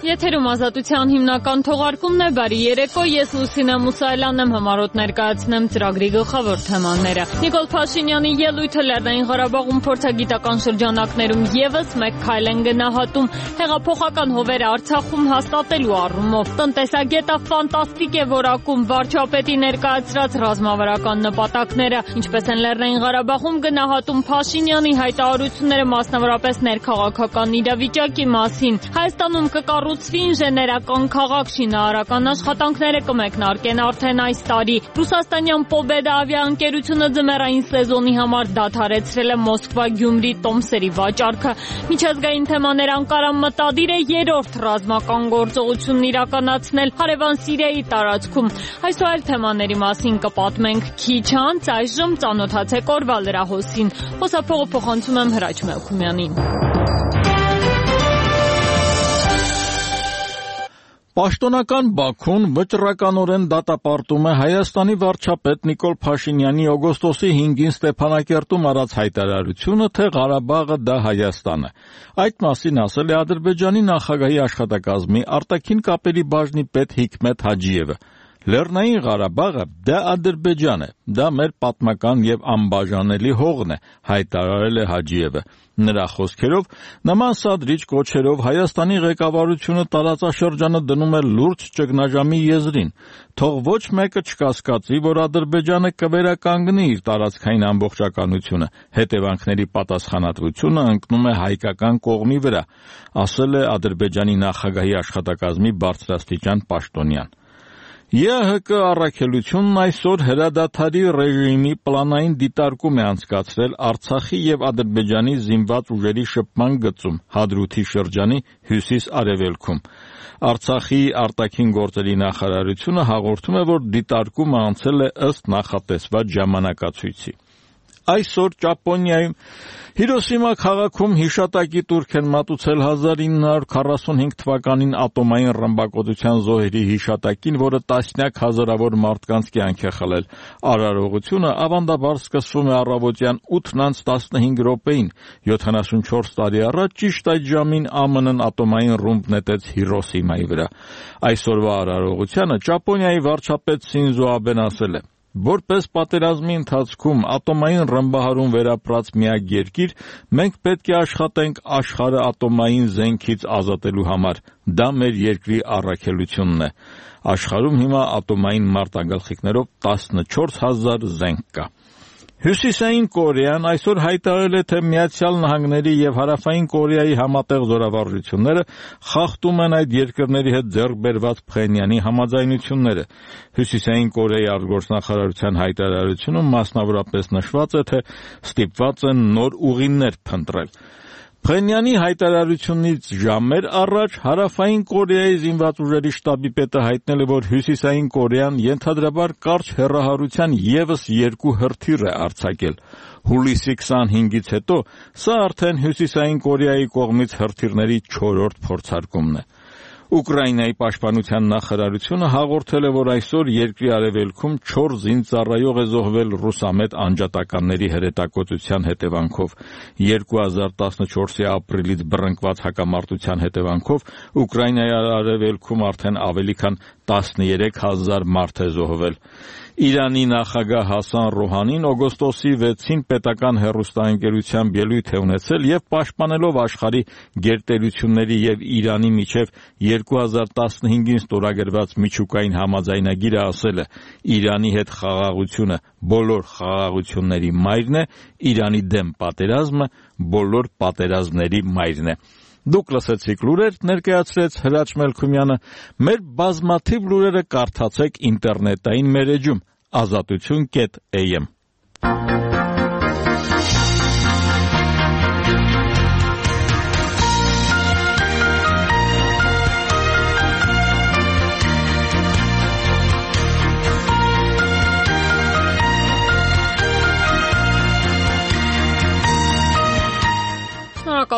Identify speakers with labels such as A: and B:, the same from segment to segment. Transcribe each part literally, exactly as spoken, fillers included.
A: Եթերում Ազատության հիմնական թողարկումն է, բարի երեկո, ես Լուսինե Մուսայելյանն եմ, համառոտ ներկայացնեմ ծրագրի գլխավոր թեմաները։ Նիկոլ Փաշինյանի ելույթը Լեռնային Ղարաբաղում փորձագիտական շրջանակներում ևս մեկ քայլ են գնահատում հեղափոխական հովերը Արցախում հաստատելու առումով։ Տնտեսագետը ֆանտաստիկ է որակում վարչապետի ներկայացրած ռազմավարական նպատակները, ինչպես են Լեռնային Ղարաբաղում գնահատում Փաշինյանի հայտարարությունները մասնավորապես ներքաղաքական իրավիճակի մասին։ Հայաստանում կկառուցվի ինժեներական քաղաք, շինարարական աշխատանքները կմեկնարկեն արդեն այս տարի։ Ռուսաստանյան Պոբեդա ավիաընկերությունը ձմեռային սեզոնի համար դադարեցրել է Մոսկվա-Գյումրի տոմսերի վաճառքը։ Միջազգային թեմաներ Անկարան մտադիր է երրորդ ռազմական գործողությունն իրականացնել հարևան Սիրիայի տարածքում։ Այսօր այլ թեմաների մասին կպատմենք քիչ անց, այժմ ծանոթացեք օրվա լրահոսին։ Խոսափողը փոխանցում եմ Հրաչ Մելքումյանին։
B: Պաշտոնական Բաքուն վճռականորեն դատապարտում է Հայաստանի վարչապետ Նիկոլ Փաշինյանի օգոստոսի հինգին Ստեփանակերտում արած հայտարարությունը, թե Ղարաբաղը դա Հայաստան է։ Այդ մասին ասել է Ադրբեջանի նախագահի աշխատակազմի արտաքին կապերի բաժնի պետ Հիկմետ Հաջիևը։ Լեռնային Ղարաբաղը դա Ադրբեջան է, դա մեր պատմական եւ անբաժանելի հողն է, հայտարարել է Հաջիևը։ Նրա խոսքերով, նման սադրիչ կոչերով Հայաստանի ղեկավարությունը տարածաշրջանը դնում է լուրջ ճգնաժամի եզրին։ Թող ոչ մեկը չկասկածի, որ Ադրբեջանը կվերականգնի իր տարածքային ամբողջականությունը, հետևանքների պատասխանատվությունը ընկնում է հայկական կողմի վրա, ասել է Ադրբեջանի նախագահի աշխատակազմի բարձրաստիճան պաշտոնյան։ ԵԱՀԿ առաքելությունն այսօր հրադադարի ռեժիմի պլանային դիտարկում է անցկացրել Արցախի եւ Ադրբեջանի զինված ուժերի շփման գծում Հադրութի շրջանի հյուսիս-արևելքում։ Արցախի արտաքին գործերի նախարարությունը հաղորդում է, որ դիտարկումը անցել է ըստ նախատեսված ժամանակացույցի։ Այսօր Ճապոնիայում Հիրոսիմա քաղաքում հիշատակի տուրք են մատուցել հազար ինը հարյուր քառասունհինգ թվականին ատոմային ռմբակոծության զոհերի հիշատակին, որը տասնյակ հազարավոր մարդկանց կյանք է խլել։ Արարողությունը ավանդաբար սկսվում է առավոտյան ութն անց տասնհինգ րոպեին։ յոթանասունչորս տարի առաջ ճիշտ այդ ժամին ԱՄՆ-ն ատոմային ռումբ նետեց Հիրոսիմայի վրա։ Այսօրվա արարողությանը Ճապոնիայի վարչապետ Սինզո Աբեն ասել է. Որպես պատերազմի ընթացքում ատոմային ռմբահարում վերապրած միակ երկիր, մենք պետք է աշխատենք աշխարհը ատոմային զենքից ազատելու համար։ Դա մեր երկրի առաքելությունն է։ Աշխարհում հիմա ատոմային մարտագլխիկներով տասնչորս հազար զենք կա։ Հյուսիսային Կորեան այսօր հայտարարել է, թե Միացյալ Նահանգների եւ Հարավային Կորեայի համատեղ զորավարժությունները խախտում են այդ երկրների հետ ձեռք բերված Փխենյանի համաձայնությունները։ Հյուսիսային Կորեայի արտգործնախարարության հայտարարությունում մասնավորապես նշված է, թե ստիպված են նոր ուղիներ փնտրել։ Փխենյանի հայտարարությունից ժամեր առաջ Հարավային Կորեայի զինված ուժերի շտաբի պետը հայտնել է, որ Հյուսիսային Կորեան ենթադրաբար կարճ հեռահարության ևս երկու հրթիռ է արձակել։ Հուլիսի քսանհինգից հետո սա արդեն Հյուսիսային Կորեայի կողմից հրթիռների չորրորդ փորձարկումն է։ Ուկրաինայի պաշտպանության նախարարությունը հաղորդել է, որ այսօր երկրի արևելքում չորս զինծառայող է զոհվել ռուսամետ անջատականների հրետակոծության հետևանքով։ երկու հազար տասնչորսի ապրիլից բռնկված հակամարտության հետևանքով Ուկրաինայի արևելքում արդեն ավելի քան տասներեք հազար մարդ է զոհվել։ Իրանի նախագահ Հասան Ռոհանին օգոստոսի վեցին պետական հեռուստաընկերությամբ ելույթ է ունեցել եւ պաշտպանելով աշխարհի գերտերությունների եւ Իրանի միջև երկու հազար տասնհինգին ստորագրված միջուկային համաձայնագիրը ասել է. Իրանի հետ խաղաղությունը բոլոր խաղաղությունների մայրն է, Իրանի դեմ պատերազմը բոլոր պատերազմների մայրն է։ Դուք լսեցիք լուրեր, ներկայացրեց Հրաչ Մելքումյանը։ Մեր բազմաթիվ լուրերը կարդացեք ինտերնետային մեր էջում ազատություն կետ am։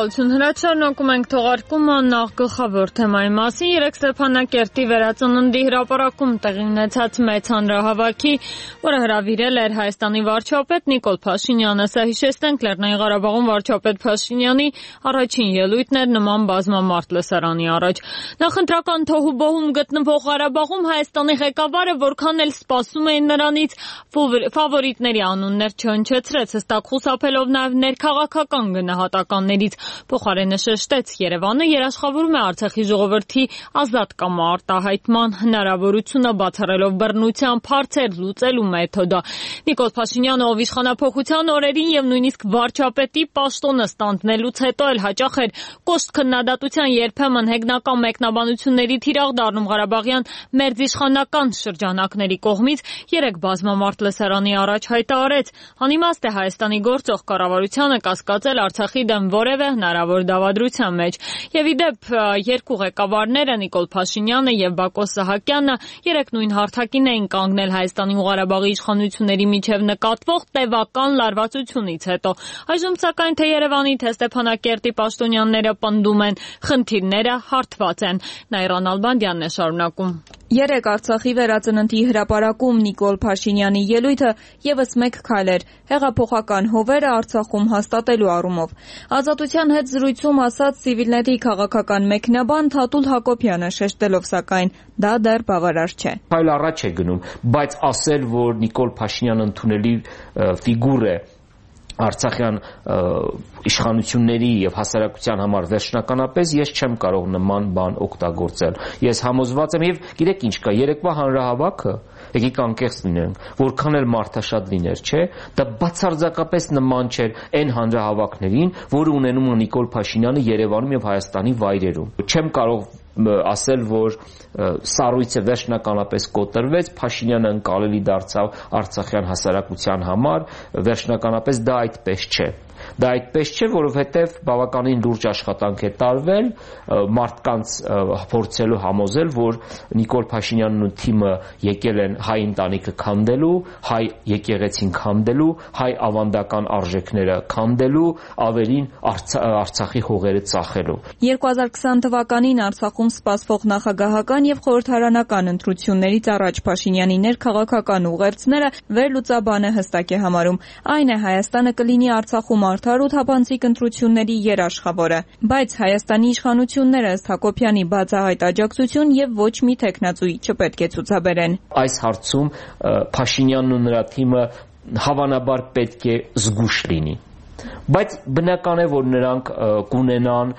A: Շնորհակալություն Հրաչ, շարունակում ենք թողարկումը նախ գլխավոր թեմայի մասին։ Երեկ Ստեփանակերտի վերածննդի հրապարակում տեղի ունեցած մեծ հանրահավաքի, որը հրավիրել էր Հայաստանի վարչապետ Նիկոլ Փաշինյանը։ Սա հիշեցնենք Լեռնային Ղարաբաղում վարչապետ Փաշինյանի առաջին ելույթն էր նման բազմամարդ լսարանի առաջ։ Նախընտրական թոհուբոհում գտնվող Ղարաբաղում Հայաստանի ղեկավարը որքան էլ սպասում էին նրանից, ֆավորիտների անուններ չհնչեցրեց, հստակ խուսափելով նաև ներքաղաքական գնահատականներից, փոխարենը շեշտեց Երևանը երաշխավորում է Արցախի ժողովրդի ազատ կամա արտահայտման հնարավորությունը, բացառելով բռնության փորձեր լուծելու մեթոդը։ Նիկոլ Փաշինյանը, ով իշխանափոխության օրերին եւ նույնիսկ վարչապետի պաշտոնը ստանձնելուց հետո էլ հաճախ էր կոշտ քննադատության, երբեմն հեգնական մեկնաբանությունների թիրախ դառնում Ղարաբաղյան մերձիշխանական շրջանակների կողմից, երեք բազմամարդ լսարանի առաջ հայտարարեց. «Անիմաստ է Հայաստանի գործող կառավարությանը կասկածել Արցախի դեմ որևէ հնարավոր դավադրության մեջ»։ Եվ ի դեպ, երկու ղեկավարները Նիկոլ Փաշինյանը եւ Բակո Սահակյանը երեք նույն հարթակին էին կանգնել Հայաստանի ու Ղարաբաղի իշխանությունների միջև նկատվող տևական լարվածությունից հետո։ Այժմ սակայն թե Երևանի, թե Ստեփանակերտի պաշտոնյաները պնդում են, խնդիրները հարթված են։ Նաիրան Ալբանդյանն է շարունակում։
C: Երեք Արցախի վերածննդի հրապարակում Նիկոլ Փաշինյանի ելույթը եւս մեկ քայլ էր հեղափոխական հովերը Արցախում հաստատելու առումով։ Ազատության հետ զրույցում ասաց Civilnet-ի քաղաքական մեկնաբան Թաթուլ Հակոբյանը, շեշտելով սակայն դա դեռ բավարար չէ։
D: Այլ առաջ է գնում, բայց ասել, որ Նիկոլ Փաշինյանը ընդունելի ֆիգուր է Արցախյան իշխանությունների եւ հասարակության համար վերջնականապես ես չեմ կարող նման բան օգտագործել։ Ես համոզված եմ եւ գիտեք ինչ կա, երեկվա հանրահավաքը, եկեք անկեղծ լինենք, որքան էլ մարդաշատ լիներ, չէ, դա բացարձակապես նման չէր այն հանրահավաքներին, որը ունենում է Նիկոլ Փաշինյանը Երևանում եւ Հայաստանի վայրերում։ Չեմ կարող ասել, որ սառույցը վերջնականապես կոտրվեց, Փաշինյանը ընկալելի դարձավ արցախյան հասարակության համար, վերջնականապես դա այդպես չէ։ Դա այդպես չէ, որովհետև բավականին լուրջ աշխատանք է տարվել մարդկանց փորձելու համոզել, որ Նիկոլ Փաշինյանն ու թիմը եկել են հայ ընտանիքը քանդելու, հայ եկեղեցին քանդելու, հայ ավանդական արժեքները քանդելու, ավելին Արցախի հողերը ծախելու։
C: երկու հազար քսան թվականին Արցախում սպասվող նախագահական եւ խորհրդարանական ընտրություններից առաջ Փաշինյանի ներքաղաքական ուղերձները վերլուծաբանը հստակ է համարում։ Այն է Հայաստանը կլինի Արցախում արդար ու թափանցիկ ընտրությունների երաշխավորը, բայց Հայաստանի իշխանությունները ըստ Հակոբյանի բացահայտ աջակցություն եւ ոչ մի թեկնածուի չպետք է ցուցաբերեն։
D: Այս հարցում Փաշինյանն ու նրա թիմը հավանաբար պետք է զգուշ լինի։ Բայց բնական է, որ նրանք կունենան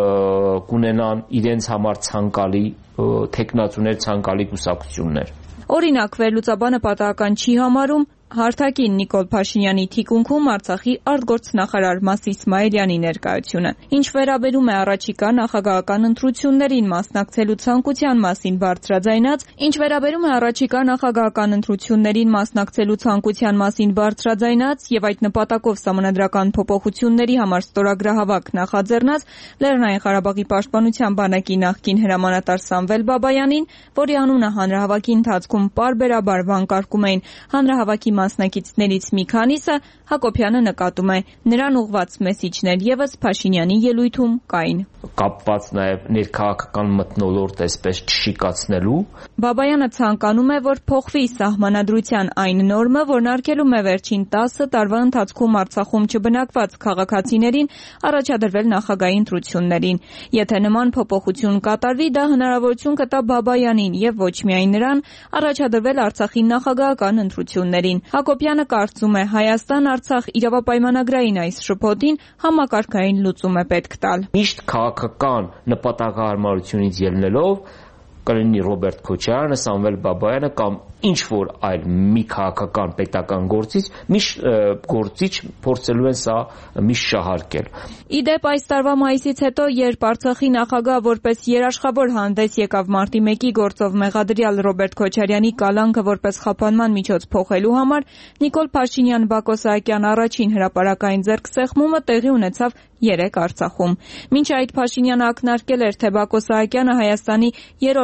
D: կունենան իրենց համար ցանկալի թեկնածուներ, ցանկալի կուսակցություններ։
C: Օրինակ, վերլուծաբանը պատահական չի համարում հարթակին Նիկոլ Փաշինյանի թիկունքում Արցախի արտգործնախարար Մաս Իսմայելյանի ներկայությունը։ Ինչ վերաբերում է առաջիկա նախագահական ընտրություններին մասնակցելու ցանկության մասին բարձրաձայնած, ինչ վերաբերում է առաջիկա նախագահական ընտրություններին մասնակցելու ցանկության մասին բարձրաձայնած եւ այդ նպատակով սահմանադրական փոփոխությունների համար ստորագրահավաք նախաձեռնած Լեռնային Ղարաբաղի պաշտպանության բանակի նախկին հրամանատար Սամվել Բաբայանին, որի անունը հանրահավաքի ընթացքում պարբերաբար վանկարկում էին հանրահավաքի մասնակիցներից մի քանիսը, Հակոբյանը նկատում է, նրան ուղված մեսիջներ եւս Փաշինյանի ելույթում կային։
D: Կապված նաեւ ներքաղաքական մթնոլորտ այսպես չշիկացնելու։
C: Բաբայանը ցանկանում է, որ փոխվի սահմանադրության այն նորմը, որն արգելում է վերջին տասը տարվա ընթացքում Արցախում չբնակված քաղաքացիներին առաջադրվել նախագահի ընտրություններին։ Եթե նման փոփոխություն կատարվի, դա հնարավորություն կտա Բաբայանին եւ ոչ միայն նրան առաջադրվել Արցախի նախագահական ընտրություններին։ Հակոբյանը կարծում է, Հայաստան-Արցախ իրավապայմանագրային այս շփոթին համակարգային լուծում է պետք տալ։
D: Միշտ քաղաքական նպատակահարմարությունից ելնելով կլինի Ռոբերտ Քոչարյանը, Սամվել Բաբայանը կամ ինչ որ այլ մի քաղաքական պետական գործիչ, միշտ գործիչ փորձելու են սա միշտ շահարկել։
C: Ի դեպ, այս տարվա մայիսից հետո, երբ Արցախի նախագահ որպես երաշխավոր հանդես եկավ մարտի մեկի գործով մեղադրյալ Ռոբերտ Քոչարյանի կալանքը որպես խափանման միջոց փոխելու համար, Նիկոլ Փաշինյան-Բակո Սահակյան առաջին հրապարակային ձեռքսեղմումը տեղի ունեցավ երեք Արցախում։ Մինչ այդ Փաշինյանը ակնարկել էր, թե Բակո Սահակյանը Հայաստանի երրորդ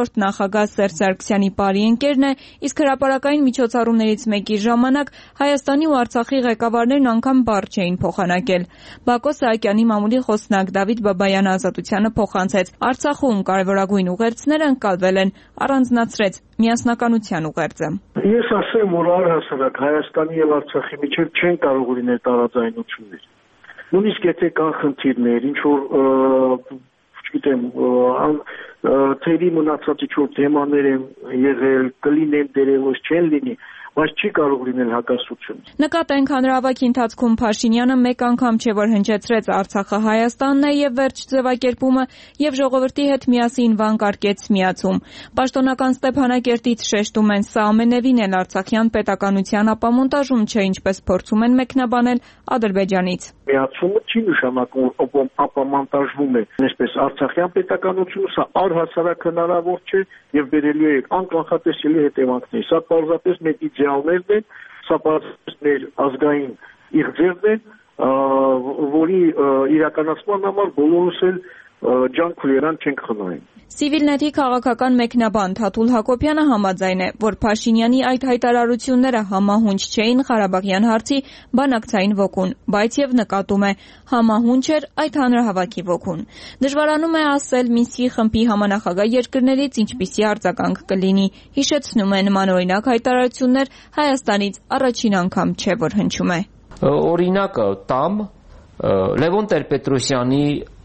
C: նախորդ նախագահ Սերժ Սարգսյանի բարի ընկերն է, իսկ հրապարակային միջոցառումներից մեկի ժամանակ Հայաստանի ու Արցախի ղեկավարներն անգամ բառ չէին փոխանակել։ Բակո Սահակյանի մամուլի խոսնակ Դավիթ Բաբայանը Ազատությանը փոխանցեց. Արցախում կարևորագույն ուղերձները ընկալվել են, առանձնացրեց միասնականության ուղերձը։
E: Ես ասեմ, որ առհասարակ Հայաստանի եւ Արցախի միջեւ չեն կարող լինել տարաձայնություններ։ Նույնիսկ եթե կան խնդիրներ, ինչ որ չգիտեմ, թերի մնացած ինչ-որ թեմաներ են եղել, կլինեն դերևս չեն լինի, բայց չի կարող լինել հակասություն։
C: Նկատենք հանրահավաքի ընթացքում Փաշինյանը մեկ անգամ չէ որ հնչեցրեց Արցախը Հայաստանն է եւ վերջ ձևակերպումը եւ ժողովրդի հետ միասին վանկարկեց միացում։ Պաշտոնական Ստեփանակերտից շեշտում են, սա ամենևին էլ արցախյան պետականության ապամոնտաժում չէ, ինչպես փորձում են մեկնաբանել Ադրբեջանից։
E: Միացումը չի նշանակում, որ ապամոնտաժվում է այսպես արցախյան պետականությունը, սա առհասարակ հնարավոր չէ եւ բերելու է անկանխատեսելի հետևանքներ։ Սա պարզապես մեր իդեալներն են, սա պարզապես մեր ազգային իղձերն են, որի իրականացման համար բոլորս էլ ջանք ու երան չենք խնայում։
C: Civilnet-ի քաղաքական մեկնաբան Թաթուլ Հակոբյանը համաձայն է, որ Փաշինյանի այդ հայտարարությունները համահունչ չէին Ղարաբաղյան հարցի բանակցային ոգուն, բայց եւ նկատում է համահունչ էր այդ հանրահավաքի ոգուն։ Դժվարանում է ասել Մինսկի խմբի համանախագահ երկրներից ինչպիսի արձագանք կլինի։ Հիշեցնում է նմանօրինակ հայտարարություններ Հայաստանից առաջին անգամ չէ որ հնչում է։
D: Օրինակը տամ Լևոն Տեր-Պետրոսյանի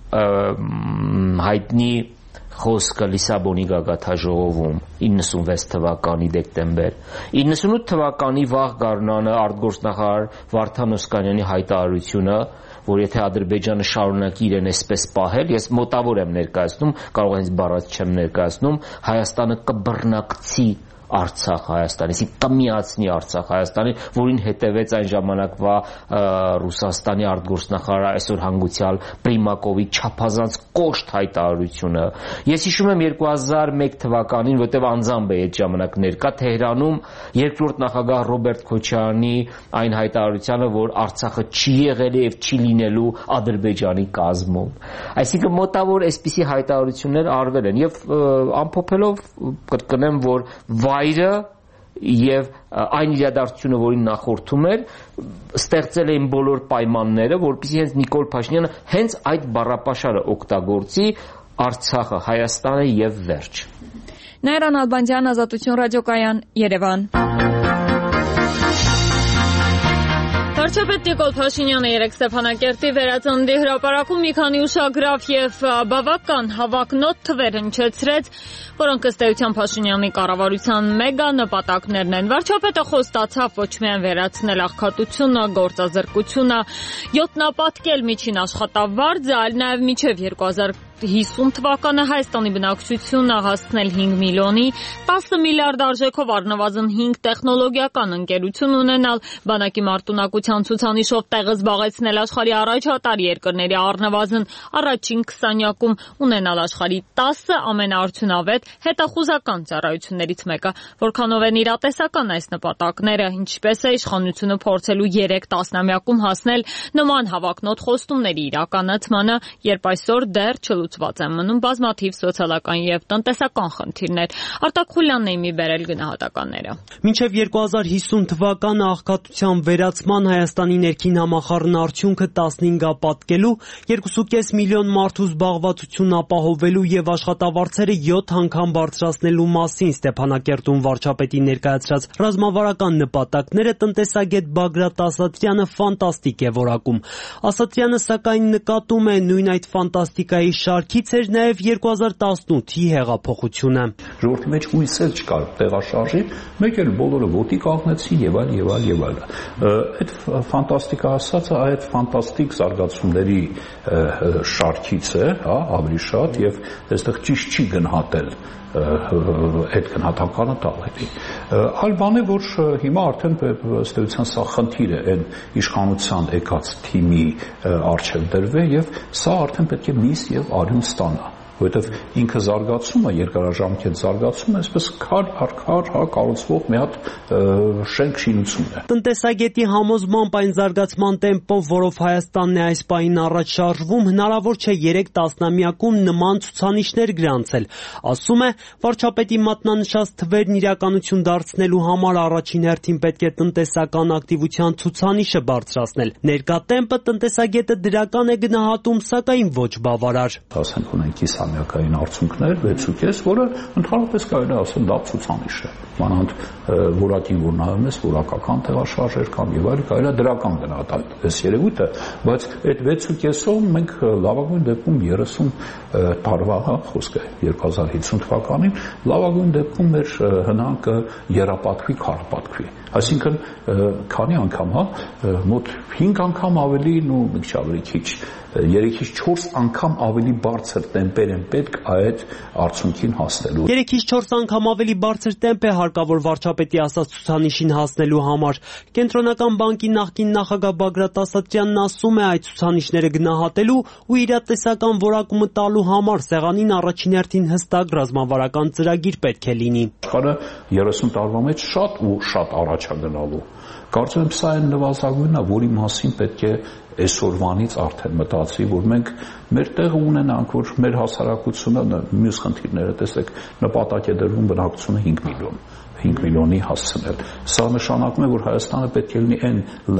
D: հայտնի խոսքը Լիսաբոնի գագաթաժողովում իննսունվեց թվականի դեկտեմբեր իննսունութ թվականի վաղ գարնանը արտգործնախարար Վարդան Օսկանյանի հայտարարությունը, որ եթե Ադրբեջանը շարունակի իրեն այսպես պահել, ես մոտավոր եմ ներկայացնում, կարող հենց բառած չեմ ներկայացնում, Հայաստանը կբռնակցի Արցախ Հայաստանից, կմիացնի Արցախ Հայաստանի, որին հետևեց այն ժամանակվա Ռուսաստանի արտգործնախարար այսօր հանգուցյալ Պրիմակովի չափազանց կոշտ հայտարարությունը։ Ես հիշում եմ երկու հազար մեկ թվականին, որտեղ անձամբ է այդ ժամանակ ներկա Թեհրանում երկրորդ նախագահ Ռոբերտ Քոչարյանի այն հայտարարությանը, որ Արցախը չի եղել եւ չի լինելու Ադրբեջանի կազմում։ Այսինքն մոտավոր այսպիսի հայտարարություններ արվել են եւ ամփոփելով կրկնեմ, որ վայրը եւ այն իրադարձությունը, որին նախորդում էր, ստեղծել էին բոլոր պայմանները, որպեսզի հենց Նիկոլ Փաշինյանը հենց այդ բառապաշարը օգտագործի Արցախը, Հայաստանը եւ վերջ։
C: Նաիրան Ալբանդյան, Ազատություն ռադիոկայան, Երևան։
A: Վարչապետ Նիկոլ Փաշինյանը երեկ Ստեփանակերտի վերածննդի հրապարակում մի քանի ուշագրավ եւ բավական հավակնոտ թվեր հնչեցրեց, որոնք ըստ էության Փաշինյանի կառավարության մեգա նպատակներն են։ Վարչապետը խոստացավ ոչ միայն վերացնել աղքատությունը, գործազրկությունը, յոթնապատկել միջին աշխատավարձը, այլ նաեւ մինչեւ երկու հազար հիսուն թվականը Հայաստանի բնակչությունը հասցնել հինգ միլիոնի, տասը միլիարդ արժեքով առնվազն հինգ տեխնոլոգիական ընկերություն ունենալ, բանակի մարտունակության ցուցանիշով տեղը զբաղեցնել աշխարհի առաջատար երկրների առնվազն առաջին քսանյակում, ունենալ աշխարհի տասը ամենաարդյունավետ հետախուզական ծառայություններից մեկը։ Որքանով են իրատեսական այս նպատակները, ինչպես է իշխանությունը փորձելու երեք տասնամյակում հասնել նման հավակնոտ խոստումների իրականացմանը, երբ այսօր դեռ չլուծված են մնում բազմաթիվ սոցիալական եւ տնտեսական խնդիրներ։ Արտակ Խուլյանն է մի բերել գնահատականները։
F: Մինչև երկու հազար հիսուն թվականը աղքատության վերացման Հայաստանի ներքին համախառն արդյունքը տասնհինգապատկելու, երկուսուկես միլիոն մարդու զբաղվածություն ապահովելու եւ աշխատավարձերը յոթ անգամ բարձրացնելու մասին Ստեփանակերտում վարչապետի ներկայացրած ռազմավարական նպատակները տնտեսագետ Բագրատ Ասատրյանը ֆանտաստիկ է որակում։ Ասատրյանը սակայն նկատում է նույն այդ ֆանտաստիկայի շարքից էր նաև երկու հազար տասնութի հեղափոխությունը։
G: Ժողովրդի մեջ հույս էլ չկար տեղաշարժի, մեկ էլ բոլորը ոտի կանգնեցին եւ այլ եւ այլ եւ այլ։ Այդ ֆանտաստիկա ասածը այդ ֆանտաստիկ զարգացումների շարքից է, հա, ավելի շատ եւ այստեղ ճիշտ չի գնահատել այդ գնահատականը տալ հետի։ Այլ բան է, որ հիմա արդեն ըստ էության սա խնդիր է այն իշխանության եկած թիմի առջև դրվել եւ սա արդեն պետք է միս եւ արյուն ստանա։ որովհետև ինքը զարգացումը, երկարաժամկետ զարգացումը, այսպես քար առ քար հա կառուցվող մի հատ շենք շինություն է։
F: Տնտեսագետի համոզմամբ այն զարգացման տեմպով, որով Հայաստանն է այս պահին առաջ շարժվում, հնարավոր չէ երեք տասնամյակում նման ցուցանիշներ գրանցել։ Ասում է, վարչապետի մատնանշած թվերն իրականություն դարձնելու համար առաջին հերթին պետք է տնտեսական ակտիվության ցուցանիշը բարձրացնել։ Ներկա տեմպը տնտեսագետը դրական է գնահատում, սակայն ոչ բավարար։
G: Ասենք ունենք կիսամյակային արդյունքներ վեցուկես, որը ընդհանրապես կարելի է ասել լավ ցուցանիշ է։ Մանավանդ որակին որ նայում ես, որակական տեղաշարժեր կամ եւ այլ, կարելի է դրական գնահատել այս երևույթը, բայց այդ վեցուկեսով մենք լավագույն դեպքում երեսուն տարվա, հա, խոսքը երկու հազար հինգ թվականին լավագույն դեպքում մեր հնանքը երապատկվի, քարապատկվի։ Այսինքն քանի անգամ, հա, մոտ հինգ անգամ ավելի, նո մի քիչ ավելի քիչ, երեքից չորս անգամ ավելի բարձր տեմպեր են պետք այդ արդյունքին հասնելու։
F: երեքից չորս անգամ ավելի բարձր տեմպ է հարկավոր վարչապետի ասած ցուցանիշին հասնելու համար։ Կենտրոնական բանկի նախկին նախագահ Բագրատ Ասատրյանն ասում է, այդ ցուցանիշները գնահատելու ու իրատեսական որակումը տալու համար սեղանին առաջին հերթին հստակ ռազմավարական ծրագիր պետք է լինի։
G: Աշխարհը երեսուն տարվա մեջ շատ ու շատ առաջ է գնալու։ Կարծում եմ սա այն նվազագույնն է, որի մասին պետք է այսօրվանից արդեն մտածի, որ մենք մեր տեղը ունենանք, որ մեր հասարակությունը մյուս խնդիրները, տեսեք, նպատակ է դրվում բնակչությունը հինգ միլիոն, հինգ միլիոնի հասցնել։ Սա նշանակում է, որ Հայաստանը պետք է լինի այն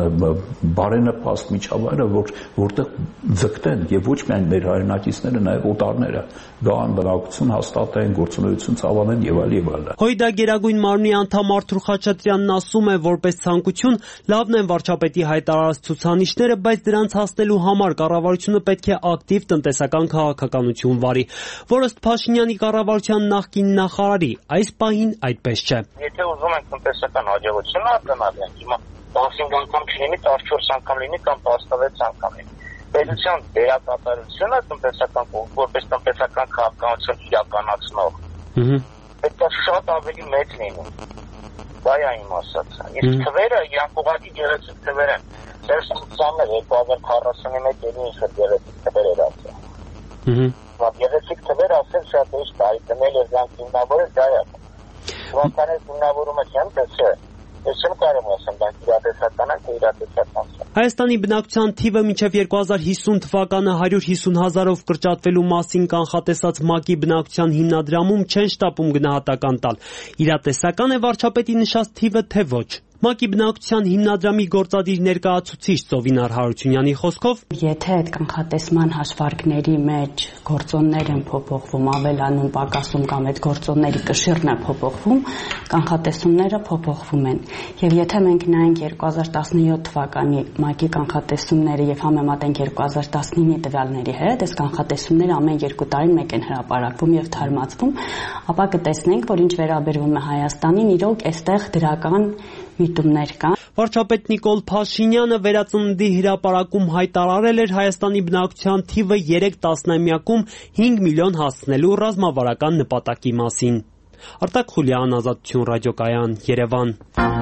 G: բարենպաստ միջավայրը, որ որտեղ ձգտեն եւ ոչ միայն մեր հայրենակիցները, նաեւ օտարները գան բնակություն հաստատեն, գործունեություն ծավալեն եւ այլ եւ այլ։
F: Հույդա Գերագույն մարմնի անդամ Արթուր Խաչատրյանն ասում է, որպես ցանկություն լավն են վարչապետի հայտարարած ցուցանիշները, բայց դրանց հասնելու համար կառավարությունը պետք է ակտիվ տնտեսական քաղաքականություն վարի, որը ըստ Փաշինյանի կառավարության նախկին նախարարի այս պահին այդպես չէ։
H: Եթե ուզում ենք տնտեսական հաջողություն արձանագրենք, հիմա տասնհինգ անգամ չլինի, տասնչորս անգամ լինի կամ տասնվեց անգամ լինի։ Պետության դերակատարությունը տնտեսական որպես տնտեսական քաղաքականություն իրականացնող պետք է շատ ավելի մեծ լինի։ Դա է իմ ասածը։ Իսկ թվերը իրանք ուղղակի գեղեցիկ թվեր են։ Սերս ուսաններ երկու հազար քառասունի մեջ ելի ինչ գեղեցիկ թվեր էր ասել։ Հհհ։ Գեղեցիկ թվեր ասել շատ է, այ դնել էր դրանք հիմնավորել դա է։ Վանքանես հիմնավորումը չեմ տեսել։ Ես չեմ կարող ասեմ, բայց իրատեսական է, թե իրատեսական չէ։
F: Հայաստանի բնակչության թիվը մինչև երկու հազար հիսուն թվականը հարյուր հիսուն հազարով կրճատվելու մասին կանխատեսած ՄԱԿ-ի բնակչության հիմնադրամում չեն շտապում գնահատական տալ։ Իրատեսական է վարչապետի նշած թիվը, թե ոչ։ ՄԱԿ-ի բնակչության հիմնադրամի գործադիր ներկայացուցիչ Ծովինար Հարությունյանի խոսքով,
I: եթե այդ կանխատեսման հաշվարկների մեջ գործոններ են փոփոխվում, ավելանում, պակասում կամ այդ գործոնների կշիռն է փոփոխվում, կանխատեսումները փոփոխվում են։ Եվ եթե մենք նայենք երկու հազար տասնյոթ թվականի ՄԱԿ-ի կանխատեսումները եւ համեմատենք երկու հազար տասնինի տվյալների հետ, այս կանխատեսումները ամեն երկու տարին մեկ են հրապարակվում եւ թարմացվում, ապա կտեսնենք, որ ինչ վերաբերվում է Հայաստանին, իրոք այստեղ դրական միտումներ կան։
F: Վարչապետ Նիկոլ Փաշինյանը վերածննդի հրապարակում հայտարարել էր Հայաստանի բնակչության թիվը երեք տասնամյակում հինգ միլիոն հասցնելու ռազմավարական նպատակի մասին։ Արտակ Խուլյան, Ազատություն ռադիոկայան, Երևան։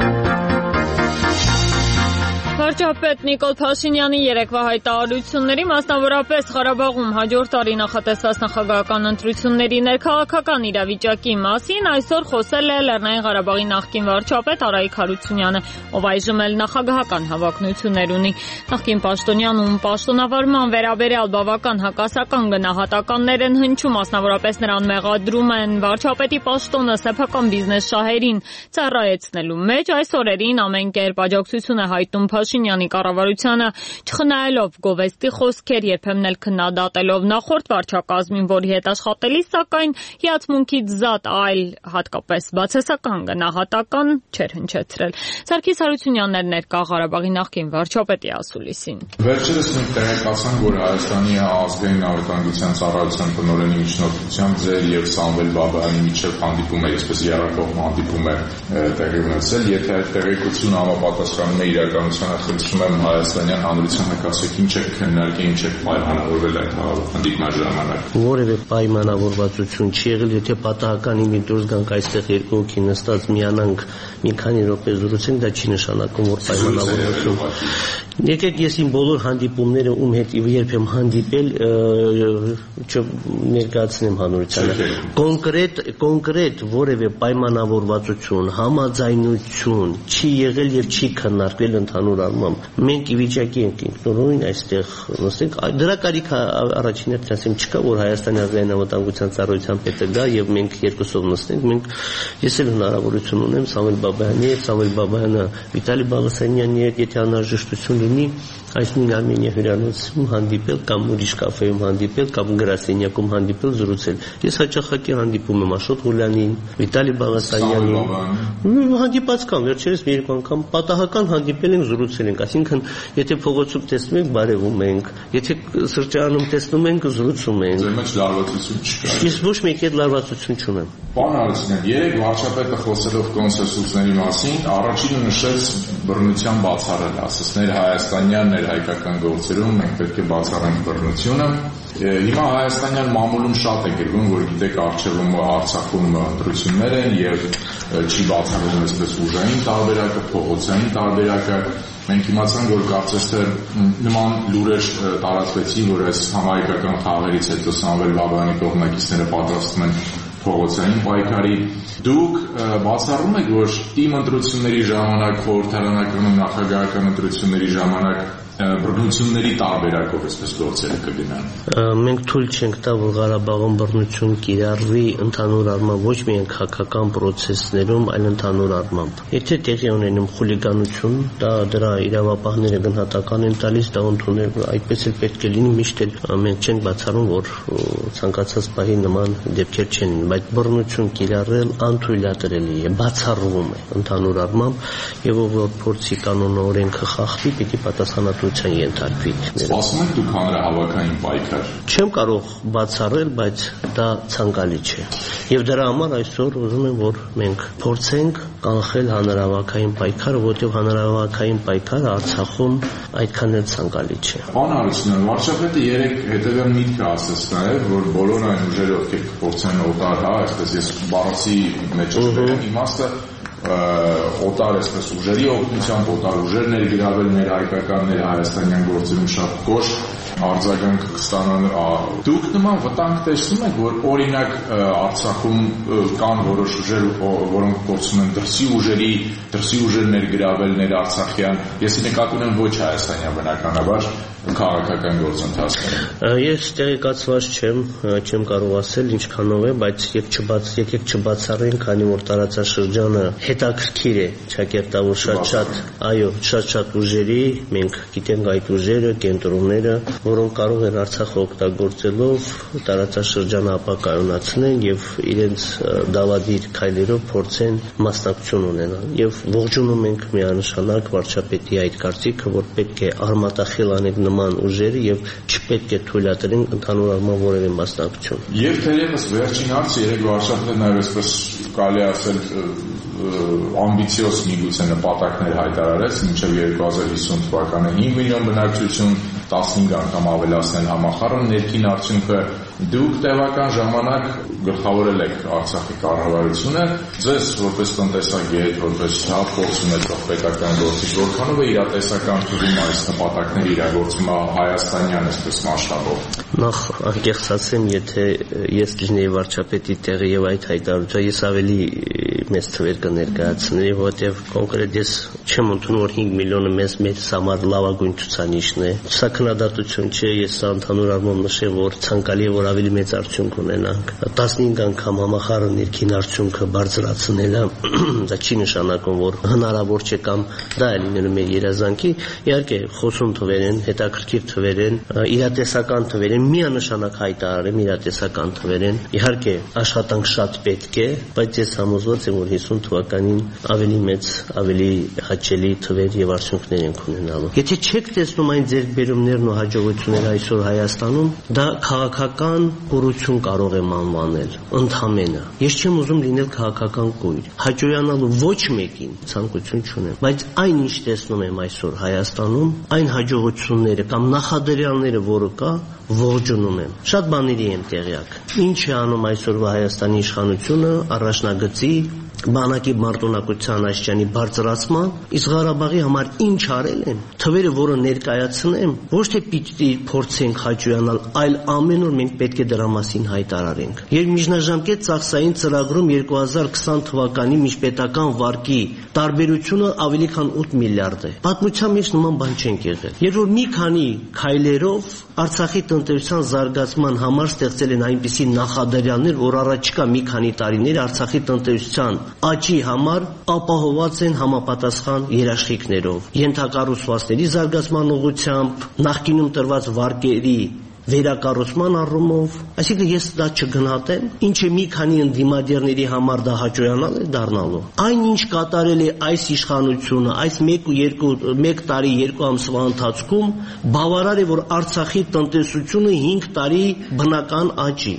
A: Վարչապետ Նիկոլ Փաշինյանի երեկվա հայտարարությունների, մասնավորապես Ղարաբաղում հաջորդ տարի նախատեսված նախագահական ընտրությունների ներքաղաքական իրավիճակի մասին այսօր խոսել է Լեռնային Ղարաբաղի նախկին վարչապետ Արայիկ Հարությունյանը, ով այժմ էլ նախագահական հավակնություններ ունի։ Նախկին պաշտոնյան ում պաշտոնավարման վերաբերյալ բավական հակասական գնահատականներ են հնչում, մասնավորապես նրան մեղադրում են վարչապետի պաշտոնը սեփական բիզնես շահերին ծառայեցնելու մեջ։ Այս օրերին ամեն կերպ աջակցություն է հայտնում Փաշինյանի կառավարությանը, չխնայելով գովեստի խոսքեր, երբեմն էլ քննադատելով նախորդ վարչակազմին, որի հետ աշխատելիս, սակայն հիացմունքից զատ այլ հատկապես բացասական գնահատական չէր հնչեցրել։ Սարգիս Հարությունյանն էր ներկա Ղարաբաղի նախկին վարչապետի ասուլիսին։
J: Վերջերս մենք տեղեկացանք, որ Հայաստանի ազգային անվտանգության ծառայության տնօրենի միջնորդությամբ ձեր եւ Սամվել Բաբայանի միջև հանդիպում է, այսպես երախող հանդիպում է տեղի ունեցել, եթե այդ տեղեկությունը համապատասխանում է իրականությանը, խնդրում եմ հայաստանյան հանրության նկատմամբ ինչ եք քննարկել, ինչ եք պայմանավորվել այդ հանդիպման ժամանակ։
K: Որևէ պայմանավորվածություն չի եղել, եթե պատահական իմի դուրս գանք այստեղ երկու հոգի նստած միանանք մի քանի րոպե զրուցենք, դա չի նշանակում, որ պայմանավորվածություն։ Եկեք ես իմ բոլոր հանդիպումները ում հետ երբ եմ հանդիպել ներկայացնեմ հանրությանը։ Կոնկրետ կոնկրետ որևէ պայմանավորվածություն, համաձայնություն չի եղել եւ չի քննարկվել ընդհանուր առմամբ։ Մենք ի վիճակի ենք ինքնուրույն այստեղ նստենք։ Դրա կարիքը առաջին հերթին ասեմ չկա, որ Հայաստանի ազգային անվտանգության ծառայության պետը գա եւ մենք երկուսով նստենք։ Մենք ես էլ հնարավորություն ունեմ Սամվել Բաբայանի հետ, Սամվել Բաբայանը Վիտալի Բալասանյանի հետ, եթե անհրաժեշտություն լինի, այս նույն Արմենիա հյուրանոցում հանդիպել կամ ուրիշ կաֆեում հանդիպել կամ գրասենյակում հանդիպել զրուցել։ Ես հաճախակի հանդիպում եմ Աշոտ Ղուլյանին, Վիտալի Բալասանյանին։ Հանդիպած կամ վերջերս մի երկու անգամ պատահական հանդիպել ենք, զրուցել ենք, այսինքն եթե փողոցում տեսնում ենք, բարևում ենք, եթե սրճարանում տեսնում ենք, զրուցում ենք։
J: Ձեր մեջ լարվածություն չկա։
K: Ես ոչ մեկի հետ լարվածություն չունեմ։
J: Պարոն Հարությունյան, երեք վարչապետը խոսելով կոնսենսուսների մասին, առաջինը նշեց բռնության բացառել, ասես ներ հայաստանյան, ներ հայկական գործերում մենք պետք է բացառենք բռնությունը։ Հիմա հայաստանյան մամուլում շատ է գրվում, որ գիտեք արխիվում Արցախում ընտրություններ են եւ չի բացառվում այսպես ուժային տարբերակը, փողոցային տարբերակը։ Մենք իմացանք, որ կարծես թե նման լուրեր տարածվեցին, որ այս համահայկական խաղերից հետո Սամվել Բաբայանի կողմնակիցները պատրաստում են փողոցային պայքարի։ Դուք բացառում եք, որ թիմ ընտրությունների ժամանակ, խորհրդարանական ու նախագահական ընտրությունների ժամանակ բռնությունների տարբերակով այսպես գործերը կգնան։
K: Մենք թույլ չենք տա, որ Ղարաբաղում բռնություն կիրառվի ընդհանուր առմամբ ոչ միայն քաղաքական process-ներում, այլ ընդհանուր առմամբ։ Եթե տեղի ունենում խուլիգանություն, դա դրա իրավապահները գնահատական են տալիս, դա ընդունել, այդպես էլ պետք է լինի, միշտ էլ մենք չենք բացառում, որ ցանկացած պահի նման դեպքեր չեն, բայց բռնություն կիրառել անթույլատրելի է, բացառվում է ընդհանուր առմամբ, եւ ով որ փորձի կանոնը օրենքը խախտի, պիտի պատասխանատվության ենթարկվի։
J: Սպասում եք դուք հանրահավաքային պայքար։
K: Չեմ կարող բացառել, բայց դա ցանկալի չէ։ Եվ դրա համար այսօր ուզում եմ, որ մենք փորձենք կանխել հանրահավաքային պայքարը, որտեղ հանրահավաքային պայքարը Արցախում այդքան էլ ցանկալի չէ։
J: Պարոն Հարությունյան, վարչապետը երեք հետևյալ միտքը ասաց նաև, որ բոլոր այն ուժերը, ովքեր կփորձեն օտար, հա, այսպես ես բառացի մեջ եմ, իմաստը օտար այսպես ուժերի օգնությամբ օտար ուժեր ներգրավել ներհայկական ներհայաստանյան գործերում շատ կոշտ արձագանք կստանան։ Դուք նման վտանգ տեսնում եք, որ օրինակ Արցախում կան որոշ ուժեր, որոնք փորձում են դրսի ուժերի, դրսի ուժեր ներգրավել ներարցախյան, ես նկատի ունեմ ոչ հայաստանյան բնականաբար քաղաքական գործընթացները։
K: Ես տեղեկացված չեմ, չեմ կարող ասել ինչքանով է, բայց եք չբաց, եկեք չբացառենք, քանի որ տարածաշրջանը հետաքրքիր է, ճակերտավոր շատ-շատ, այո, շատ-շատ ուժերի, մենք գիտենք այդ ուժերը, կենտրոնները, որոնք կարող են Արցախը օգտագործելով տարածաշրջանը ապակայունացնել եւ իրենց դավադիր քայլերով փորձեն մասնակցություն ունենալ։ Եվ ողջունում ենք միանշանակ վարչապետի այդ կարծիքը, որ պետք է արմատախիլ անենք նման ուժերը եւ չպետք է թույլատրենք ընդհանուր առմամբ որևէ մասնակցություն։
J: Եվ թերևս վերջին հարցը երեք վարչապետը նաեւ այսպես կարելի ասել ամբիցիոզ միգուցե նպատակներ հայտարարեց մինչև երկու հազար հիսուն թվականը հինգ միլիոն բնակչություն, տասնհինգ անգամ ավելացնել համախառն ներքին արդյունքը։ Դուք տևական ժամանակ գլխավորել եք Արցախի կառավարությունը, ձեզ որպես տնտեսագետ, որպես փորձ ունեցող պետական գործիչ, որքանով է իրատեսական թվում այս նպատակների իրագործումը հայաստանյան այսպես մասշտաբով։
K: Նախ անկեղծ ասեմ, եթե ես լինեի վարչապետի տեղը եւ այդ հայտարարությունը, ես ավելի մեծ թվեր կներկայացնեի, որովհետեւ կոնկրետ ես չեմ ընդունում, որ հինգ միլիոնը մեզ մեր համար լավագույն ցուցանիշն է։ Սա քննադատություն չէ, ես սա ընդհանուր առմամբ նշեմ, որ ցանկալի է, որ ավելի մեծ արդյունք ունենանք։ տասնհինգ անգամ համախառն ներքին արդյունքը բարձրացնելը դա չի նշանակում, որ հնարավոր չէ կամ դա է լինելու մեր երազանքի։ Իհարկե, խոսուն թվեր են, հետաքրքիր թվեր են, իրատեսական թվեր են, միանշանակ հայտարարեմ իրատեսական թվեր են։ Իհարկե, աշխատանք շատ պետք է, բայց ես համոզված եմ, որ հիսուն թվականին ավելի մեծ, ավելի հաճելի թվեր եւ արդյունքներ ենք ունենալու։ Եթե չեք տեսնում այն ձեռքբերումներն ու հաջողությունները այսօր Հայաստանում, դա քաղաքական կուրություն կարող եմ անվանել, ընդհանրապես։ Ես չեմ ուզում լինել քաղաքական կույր, հաջողանալու ոչ մեկին ցանկություն չունեմ, բայց այն ինչ տեսնում եմ այսօր Հայաստանում, այն հաջողությունները կամ նախադրյալները, որը կա, ողջունում եմ։ Շատ բաների եմ տեղյակ։ Ինչ է անում այսօրվա Հայաստանի իշխանությունը առաջնագծի բանակի մարտունակության աստիճանի բարձրացման, իսկ Ղարաբաղի համար ինչ արել են, թվերը, որը ներկայացնեմ, ոչ թե պիտի փորձենք հաջողանալ, այլ ամեն օր մենք պետք է դրա մասին հայտարարենք։ Երբ միջնաժամկետ ծախսային ծրագրում երկու հազար քսան թվականի միջպետական վարկի տարբերությունը ավելի քան ութ միլիարդ է, պատմության մեջ նման բան չենք եղել։ Երբ որ մի քանի քայլերով Արցախի տնտեսության զարգացման համար ստեղծել են այնպիսի նախադրյալներ, որ առաջիկա մի քանի տարիներ Արցախի տնտեսության աճի համար ապահովված են համապատասխան երաշխիքներով, ենթակառուցվածքների զարգացման ուղղությամբ, նախկինում տրված վարկերի վերակառուցման առումով, այսինքն ես դա չգնահատեմ, ինչը մի քանի ընդդիմադիրների համար դա հաջողանալ է դառնալու։ Այն ինչ կատարել է այս իշխանությունը այս մեկ ու երկու մեկ տարի երկու ամսվա ընթացքում, բավարար է, որ Արցախի տնտեսությունը հինգ տարի բնական աճի։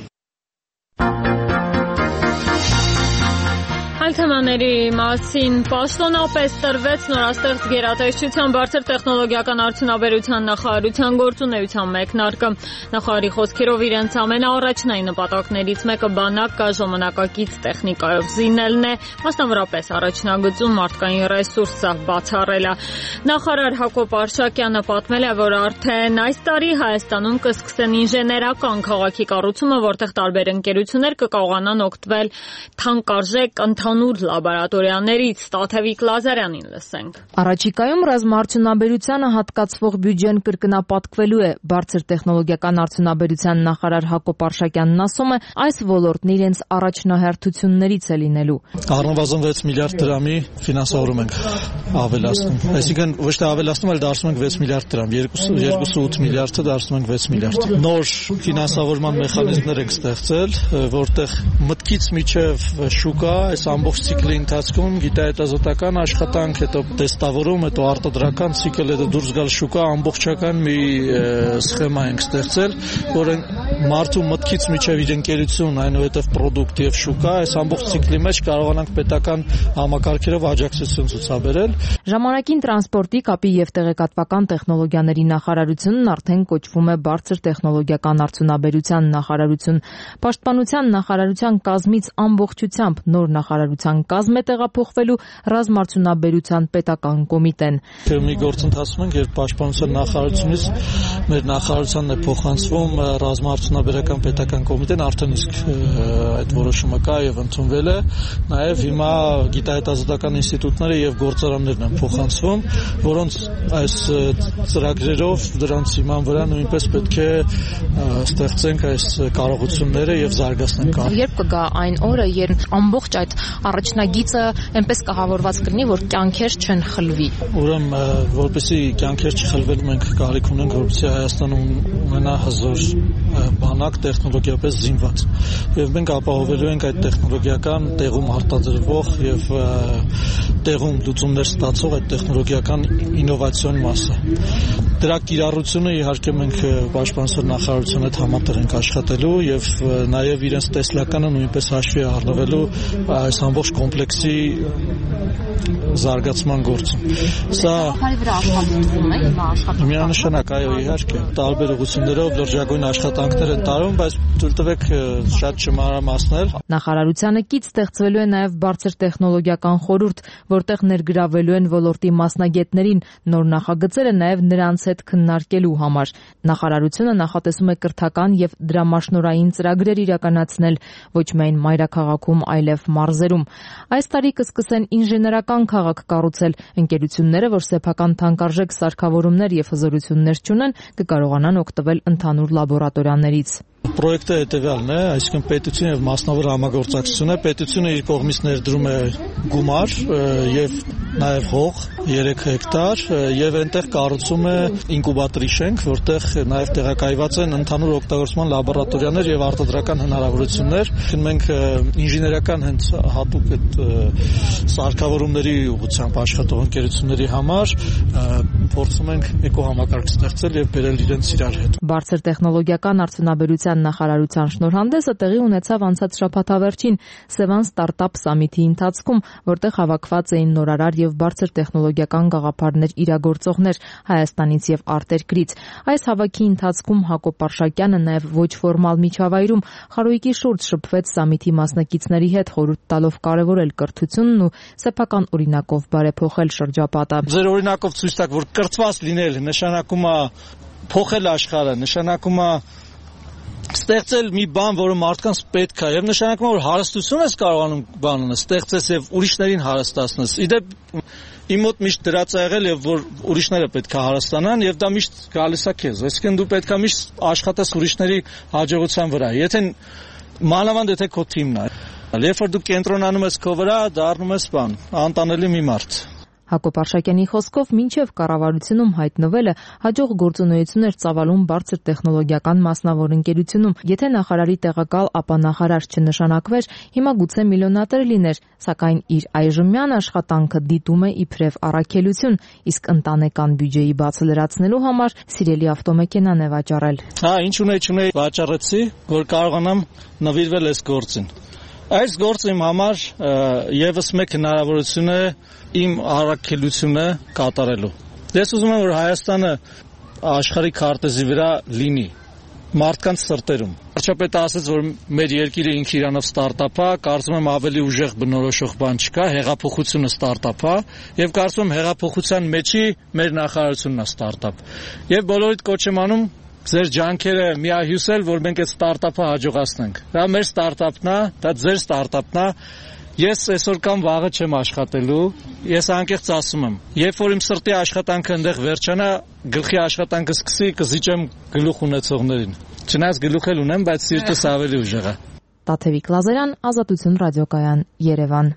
A: Այլ թեմաների մասին պաշտոնապես տրվեց նորաստեղծ գերատեսչության բարձր տեխնոլոգիական արդյունաբերության նախարարության գործունեության մեկնարկը։ Նախարարի խոսքերով իրենց ամենաառաջնային նպատակներից մեկը բանակ ժամանակակից տեխնիկայով զինելն է, մասնավորապես առաջնագծում մարդկային ռեսուրսը բացառելը։ Նախարար Հակոբ Արշակյանը պատմել է, որ արդեն այս տարի Հայաստանում կսկսեն ինժեներական քաղաքի կառուցումը, որտեղ տարբեր ընկերություններ կկարողանան օգտվել թանկարժեք ընդհանուր լաբորատորիաներից։ Տաթևիկ Լազարյանին լսենք։
L: Առաջիկայում ռազմաարդյունաբերությանը հատկացվող բյուջեն կրկնապատկվելու է։ Բարձր տեխնոլոգիական արդյունաբերության նախարար Հակոբ Արշակյանն ասում է, այս ոլորտն իրենց առաջնահերթություններից է լինելու։
M: Առնվազն վեց միլիարդ դրամի ֆինանսավորում ենք ավելացնում։ Այսինքն ոչ թե ավելացնում, այլ դարձնում ենք վեց միլիարդ դրամ, երկուսուց ութ միլիարդը դարձնում ենք վեց միլիարդ։ Նոր ֆինանսավորման մեխանիզմներ ենք ստեղծել, որտեղ մտքից միջև շուկա, այս ամբողջ ցիկլի ընթացքում գիտահետազոտական աշխատանք, հետո տեստավորում, հետո արտադրական ցիկլ, հետո դուրս գալ շուկա, ամբողջական մի սխեմա ենք ստեղծել, որը մարդու մտքից միջև իր ընկերություն, այնուհետև պրոդուկտ եւ շուկա, այս ամբողջ ցիկլի մեջ կարողանանք պետական համակարգերով աջակցություն ցուցաբերել։
L: Ժամանակին տրանսպորտի, կապի եւ տեղեկատվական տեխնոլոգիաների նախարարությունն արդեն կոչվում է բարձր տեխնոլոգիական արդյունաբերության նախարարություն։ Պաշտպանության նախարարության կազմից ամբողջությամբ նոր նախարարության կազմ է տեղափոխվելու ռազմաարդյունաբերության պետական կոմիտեն։
M: Մի գործընթացում ենք, երբ պաշտպանության նախարարությունից մեր նախարարությանն է փոխանցվում ռազմաարդյունաբերական պետական կոմիտեն, արդեն իսկ այդ որոշումը կա եւ ընդունվել է։ Նաեւ հիմա գիտահետազոտական ինստիտուտները եւ գործարաններն են փոխանցվում, որոնց այս ծրագրերով դրանց հիման վրա նույնպես պետք է ստեղծենք այս կարողությունները եւ զարգացնենք։
L: Երբ կգա այն օրը, երբ ամբողջ այդ առաջնագիծը այնպես կահավորված կլինի, որ կյանքեր չեն խլվի։
M: Ուրեմն, որպեսզի կյանքեր չխլվելու, մենք կարիք ունենք, որպեսզի Հայաստանում ունենա հզոր բանակ տեխնոլոգիապես զինված։ Եվ մենք ապահովելու ենք այդ տեխնոլոգիական տեղում արտադրվող եւ տեղում լուծումներ ստացող այդ տեխնոլոգիական ինովացիոն մասը։ Դրա կիրառությունը իհարկե մենք պաշտպանության նախարարության հետ համատեղ ենք աշխատելու եւ նաեւ իրենց տեսլականը նույնպես հաշվի առնվելու այս ամբողջ կոմպլեքսի զարգացման գործում։ Սա միանշանակ, այո, իհարկե, տարբեր ուղղություններով լրջագույն աշխատանքներ են տարվում, բայց թույլ տվեք շատ չմանրամասնել։
L: Նախարարությանը կից ստեղծվելու է նաև բարձր տեխնոլոգիական խորհուրդ, որտեղ ներգրավելու են ոլորտի մասնագետներին, նոր նախագծերը նաև նրանց հետ քննարկելու համար։ Նախարարությունը նախատեսում է կրթական եւ դրամաշնորհային ծրագրեր իրականացնել ոչ միայն մայրաքաղաքում, այլև մարզերում։ Այս տարի կսկսեն ինժեներական քաղաք կառուցել։ Ընկերությունները, որ սեփական թանկարժեք սարքավորումներ եւ հզորություններ չունեն, կկարողանան օգտվել ընդհանուր լաբորատորիաներից։
M: Պրոյեկտը հետևյալն է, այսինքն պետություն եւ մասնավոր համագործակցություն է, պետությունը իր կողմից ներդրում է գումար եւ նաև հող երեք հեկտար եւ այնտեղ կառուցում է ինկուբատորի շենք, որտեղ նաև տեղակայված են ընդհանուր օգտագործման լաբորատորիաներ եւ արտադրական հնարավորություններ։ Մենք ինժեներական հենց հատուկ այդ սարքավորումների ուղղությամբ աշխատող ընկերությունների համար փորձում ենք էկոհամակարգ ստեղծել եւ բերել իրենց իրար հետ։
L: Բարձր տեխնոլոգիական արդյունաբերության նախարարության շնորհանդեսը տեղի ունեցավ անցած շաբաթավերջին Սևան Ստարտափ Սամիթի ընթացքում, որտեղ հավաքված էին նորարար եւ բարձր տեխնոլոգիական գաղափարներ իրագործողներ Հայաստանից եւ արտերկրից։ Այս հավաքի ընթացքում Հակոբ Արշակյանը նաեւ ոչ ֆորմալ միջավայրում խարույկի շուրջ շփվեց Սամիթի մասնակիցների հետ, խորհուրդ տալով կարևորել կրթությունն ու սեփական օրինակով բարեփոխել շրջապատը։
M: Ձեր օրինակով ցույց տաք, որ կրթված լինել նշանակում է փոխել աշխարհը, նշանակում է ստեղծել մի բան, որը մարդկանց պետք է, եւ նշանակում է, որ հարստություն ես կարողանում բանանը ստեղծես եւ ուրիշներին հարստացնես։ Իդեպ իմ մոտ միշտ դրած է եղել եւ որ ուրիշները պետք է հարստանան եւ դա միշտ գալիս է քեզ։ Այսինքն դու պետք է միշտ աշխատես ուրիշների հաջողության վրա։ Եթե մանավանդ եթե քո թիմն է, երբ որ դու կենտրոնանում ես քո վրա, դառնում ես բան, անտանելի մի մարդ։
L: Հակոբ Արշակյանի խոսքով մինչև կառավարությունում հայտնվելը հաջող գործունեություն էր ծավալում բարձր տեխնոլոգիական մասնավոր ընկերությունում։ Եթե նախարարի տեղակալ, ապա նախարար չնշանակվեր, հիմա գուցե միլիոնատեր լիներ, սակայն իր այժմյան աշխատանքը դիտում է իբրև առաքելություն, իսկ ընտանեկան բյուջեի բացը լրացնելու համար սիրելի ավտոմեքենան է վաճառել։
M: Հա, ինչ ունեի, չունեի, վաճառեցի, որ կարողանամ նվիրվել այս գործին։ Այս գործը իմ համար եւս մեկ հնարավորություն է իմ առաքելությունը կատարելու։ Ես ուզում եմ, որ Հայաստանը աշխարհի քարտեզի վրա լինի, մարդկանց սրտերում։ Վարչապետը ասաց, որ մեր երկիրը ինքը իրանով ստարտափ է, կարծում եմ ավելի ուժեղ բնորոշող բան չկա, հեղափոխությունը ստարտափ է, եւ կարծում եմ հեղափոխության մեջի մեր նախարարությունն է ստարտափ։ Եվ բոլորիդ կոչ եմ անում ձեր ջանքերը միահյուսել, որ մենք այդ ստարտափը հաջողացնենք։ Դա մեր ստարտափն է, դա ձեր ստարտափն է։ Ես այսօր կամ վաղը չեմ աշխատելու, ես անկեղծ ասում եմ։ Երբ որ իմ սրտի աշխատանքը այնտեղ վերջանա, գլխի աշխատանքը սկսի, կզիջեմ գլուխ ունեցողներին։ Չնայած գլուխ էլ ունեմ, բայց սիրտս ավելի ուժեղ է։
L: Տաթևիկ Լազարյան, Ազատություն ռադիոկայան, Երևան։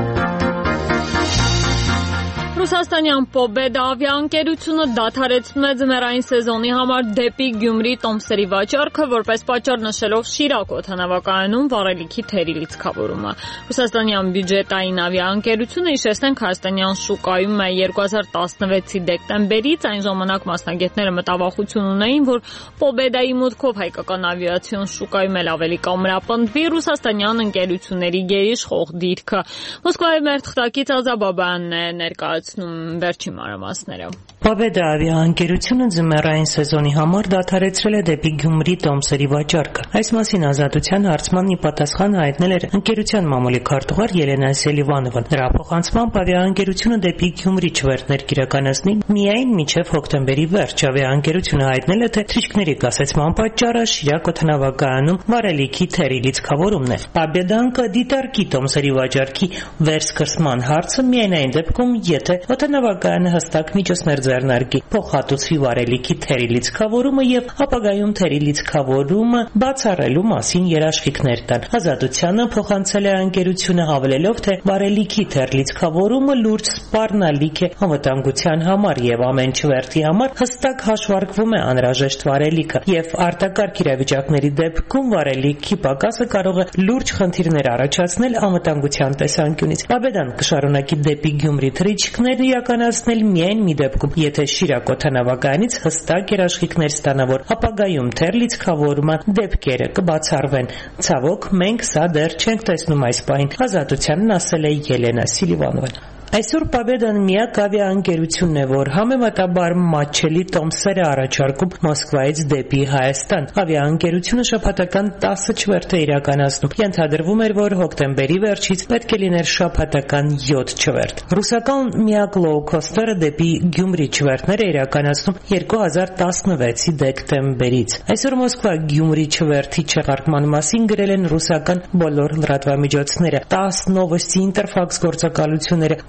A: Ռուսաստանյան Պոբեդա ավիաընկերությունը դադարեցնում է ձմեռային սեզոնի համար դեպի Գյումրի տոմսերի վաճառքը, որպես պատճառ նշելով Շիրակ օդանավակայանում վառելիքի թերի լիցքավորումը։ Ռուսաստանյան բյուջետային ավիաընկերությունը, հիշեցնենք, հայաստանյան շուկայում է երկու հազար տասնվեցի դեկտեմբերից, այն ժամանակ մասնագետները մտավախություն ունեին, որ Պոբեդայի մուտքով հայկական ավիացիոն շուկայում էլ ավելի կամրապնդվի ռուսաստանյան ընկերությունների գերիշխող դիրքը։ Մոսկվայի մեր թղթակից Ազաբաբյանն է ներկայացնում վերջին մանրամասները։
N: Պոբեդա ավիաընկերությունը ձմեռային սեզոնի համար դադարեցրել է դեպի Գյումրի տոմսերի վաճառքը։ Այս մասին Ազատության հարցման ի պատասխան հայտնել էր ընկերության մամուլի քարտուղար Ելենա Սելիվանովան։ Նրա փոխանցմամբ ավիաընկերությունը դեպի Գյումրի չվերթներ կիրականացնի միայն մինչև հոկտեմբերի վերջ։ Ավիաընկերությունը հայտնել է, թե թռիչքների կասեցման պատճառը Շիրակ օդանավակայանում վառելիքի թերի լիցքավորումն է։ Պոբեդան կդիտարկի տոմսերի վաճառքի վերսկսման հարցը միայն այն դեպքում, եթե օդանավակայանը հստակ միջոցներ ձեռնարկի, փոխհատուցվի վառելիքի թերի լիցքավորումը եւ ապագայում թերի լիցքավորումը բացառելու մասին երաշխիքներ տան։ Ազատությանը փոխանցել է ընկերությունը հավելելով, թե վառելիքի թեր լիցքավորումը լուրջ սպառնալիք է անվտանգության համար եւ ամեն չվերթի համար հստակ հաշվարկվում է անհրաժեշտ վառելիքը եւ արտակարգ իրավիճակների դեպքում վառելիքի պակասը կարող է լուրջ խնդիրներ առաջացնել անվտանգության տեսանկյունից։ Պոբեդան կշարունակի դեպի Գյումրի թռիչքներ իրականացնել միայն մի դեպքում, եթե Շիրակ օդանավակայանից հստակ երաշխիքներ ստանա, որ ապագայում թեր լիցքավորման դեպքերը կբացառվեն։ Ցավոք, մենք սա դեռ չենք տեսնում այս պահին, Ազատությանն ասել է Ելենա Սիլիվանովան։ Այսօր Պոբեդան միակ ավիաընկերությունն է, որ համեմատաբար մատչելի տոմսեր է առաջարկում Մոսկվայից դեպի Հայաստան։ Ավիաընկերությունը շաբաթական տասը չվերթ է իրականացնում։ Ենթադրվում էր, որ հոկտեմբերի վերջից պետք է լիներ շաբաթական յոթ չվերթ։ Ռուսական միակ լոու-քոստերը դեպի Գյումրի չվերթներ է իրականացնում երկու հազար տասնվեցի դեկտեմբերից։ Այսօր Մոսկվա Գյումրի չվերթի չեղարկման մասին գրել են ռուսական բոլոր լրատվամիջոցները։ տասը նովոստի ինտերֆաքս գործակալությունները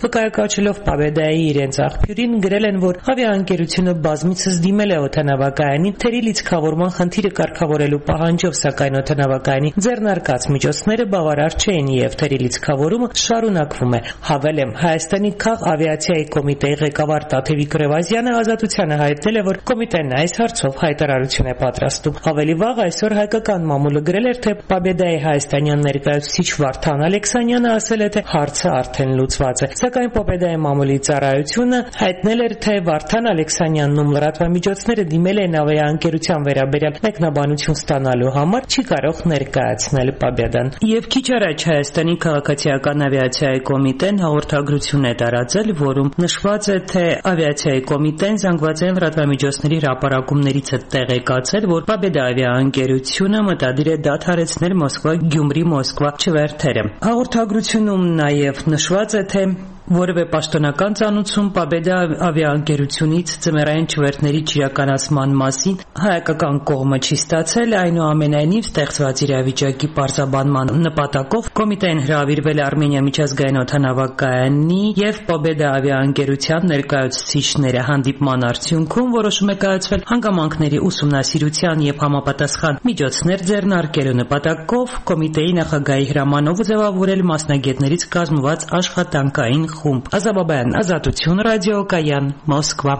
N: վկայակոչելով Պաբեդայի իրենց աղբյուրին գրել են, որ ավիաընկերությունը բազմիցս դիմել է օդանավակայանին թերի լիցքավորման խնդիրը կարգավորելու պահանջով, սակայն օդանավակայանի ձեռնարկած միջոցները բավարար չէին եւ թերի լիցքավորումը շարունակվում է։ Հավելեմ, Հայաստանի քաղավիացիայի կոմիտեի ղեկավար Տաթևիկ Ռևազյանը Ազատությանը հայտնել է, որ կոմիտեն այս հարցով հայտարարություն է պատրաստում։ Ավելի վաղ այսօր հայկական մամուլը գրել էր, թե Պաբեդայի հայաստանյան ներկայացուցիչ Վարդան Ալեքսանյանը ասել է, թե հարցը արդեն լուծված է։ Սակայն Պաբեդայի մամուլի ծառայությունը հայտնել էր, թե Վարդան Ալեքսանյանն ում լրատվամիջոցները դիմել են ավիաընկերության վերաբերյալ մեկնաբանություն ստանալու համար, չի կարող ներկայացնել Պաբեդան։ Եվ քիչ առաջ Հայաստանի քաղաքացիական ավիացիայի կոմիտեն հաղորդագրություն է տարածել, որում նշված է, թե ավիացիայի կոմիտեն զանգվածային լրատվամիջոցների հրապարակումներից է տեղեկացել, որ Պաբեդա ավիաընկերությունը մտադիր է դադարեցնել Մոսկվա-Գյումրի-Մոսկվա չվերթերը։ Հաղորդագրությունում նաև նշված է, թե որևէ պաշտոնական ծանուցում Պաբեդա ավիաընկերությունից ձմեռային չվերթների չիրականացման մասին հայկական կողմը չի ստացել, այնուամենայնիվ ստեղծված իրավիճակի պարզաբանման նպատակով կոմիտեն հրավիրվել է Արմենիա միջազգային օդանավակայանի եւ Պաբեդա ավիաընկերության ներկայացուցիչները։ Հանդիպման արդյունքում որոշում է կայացվել հանգամանքների ուսումնասիրության եւ համապատասխան միջոցներ ձեռնարկելու նպատակով կոմիտեի նախագահի հրամանով ձևավորել մասնագետներից կազմված աշխատանքային խումբ։ Ազաբաբայան, Ազատություն, ռադիոկայան, Մոսկվա։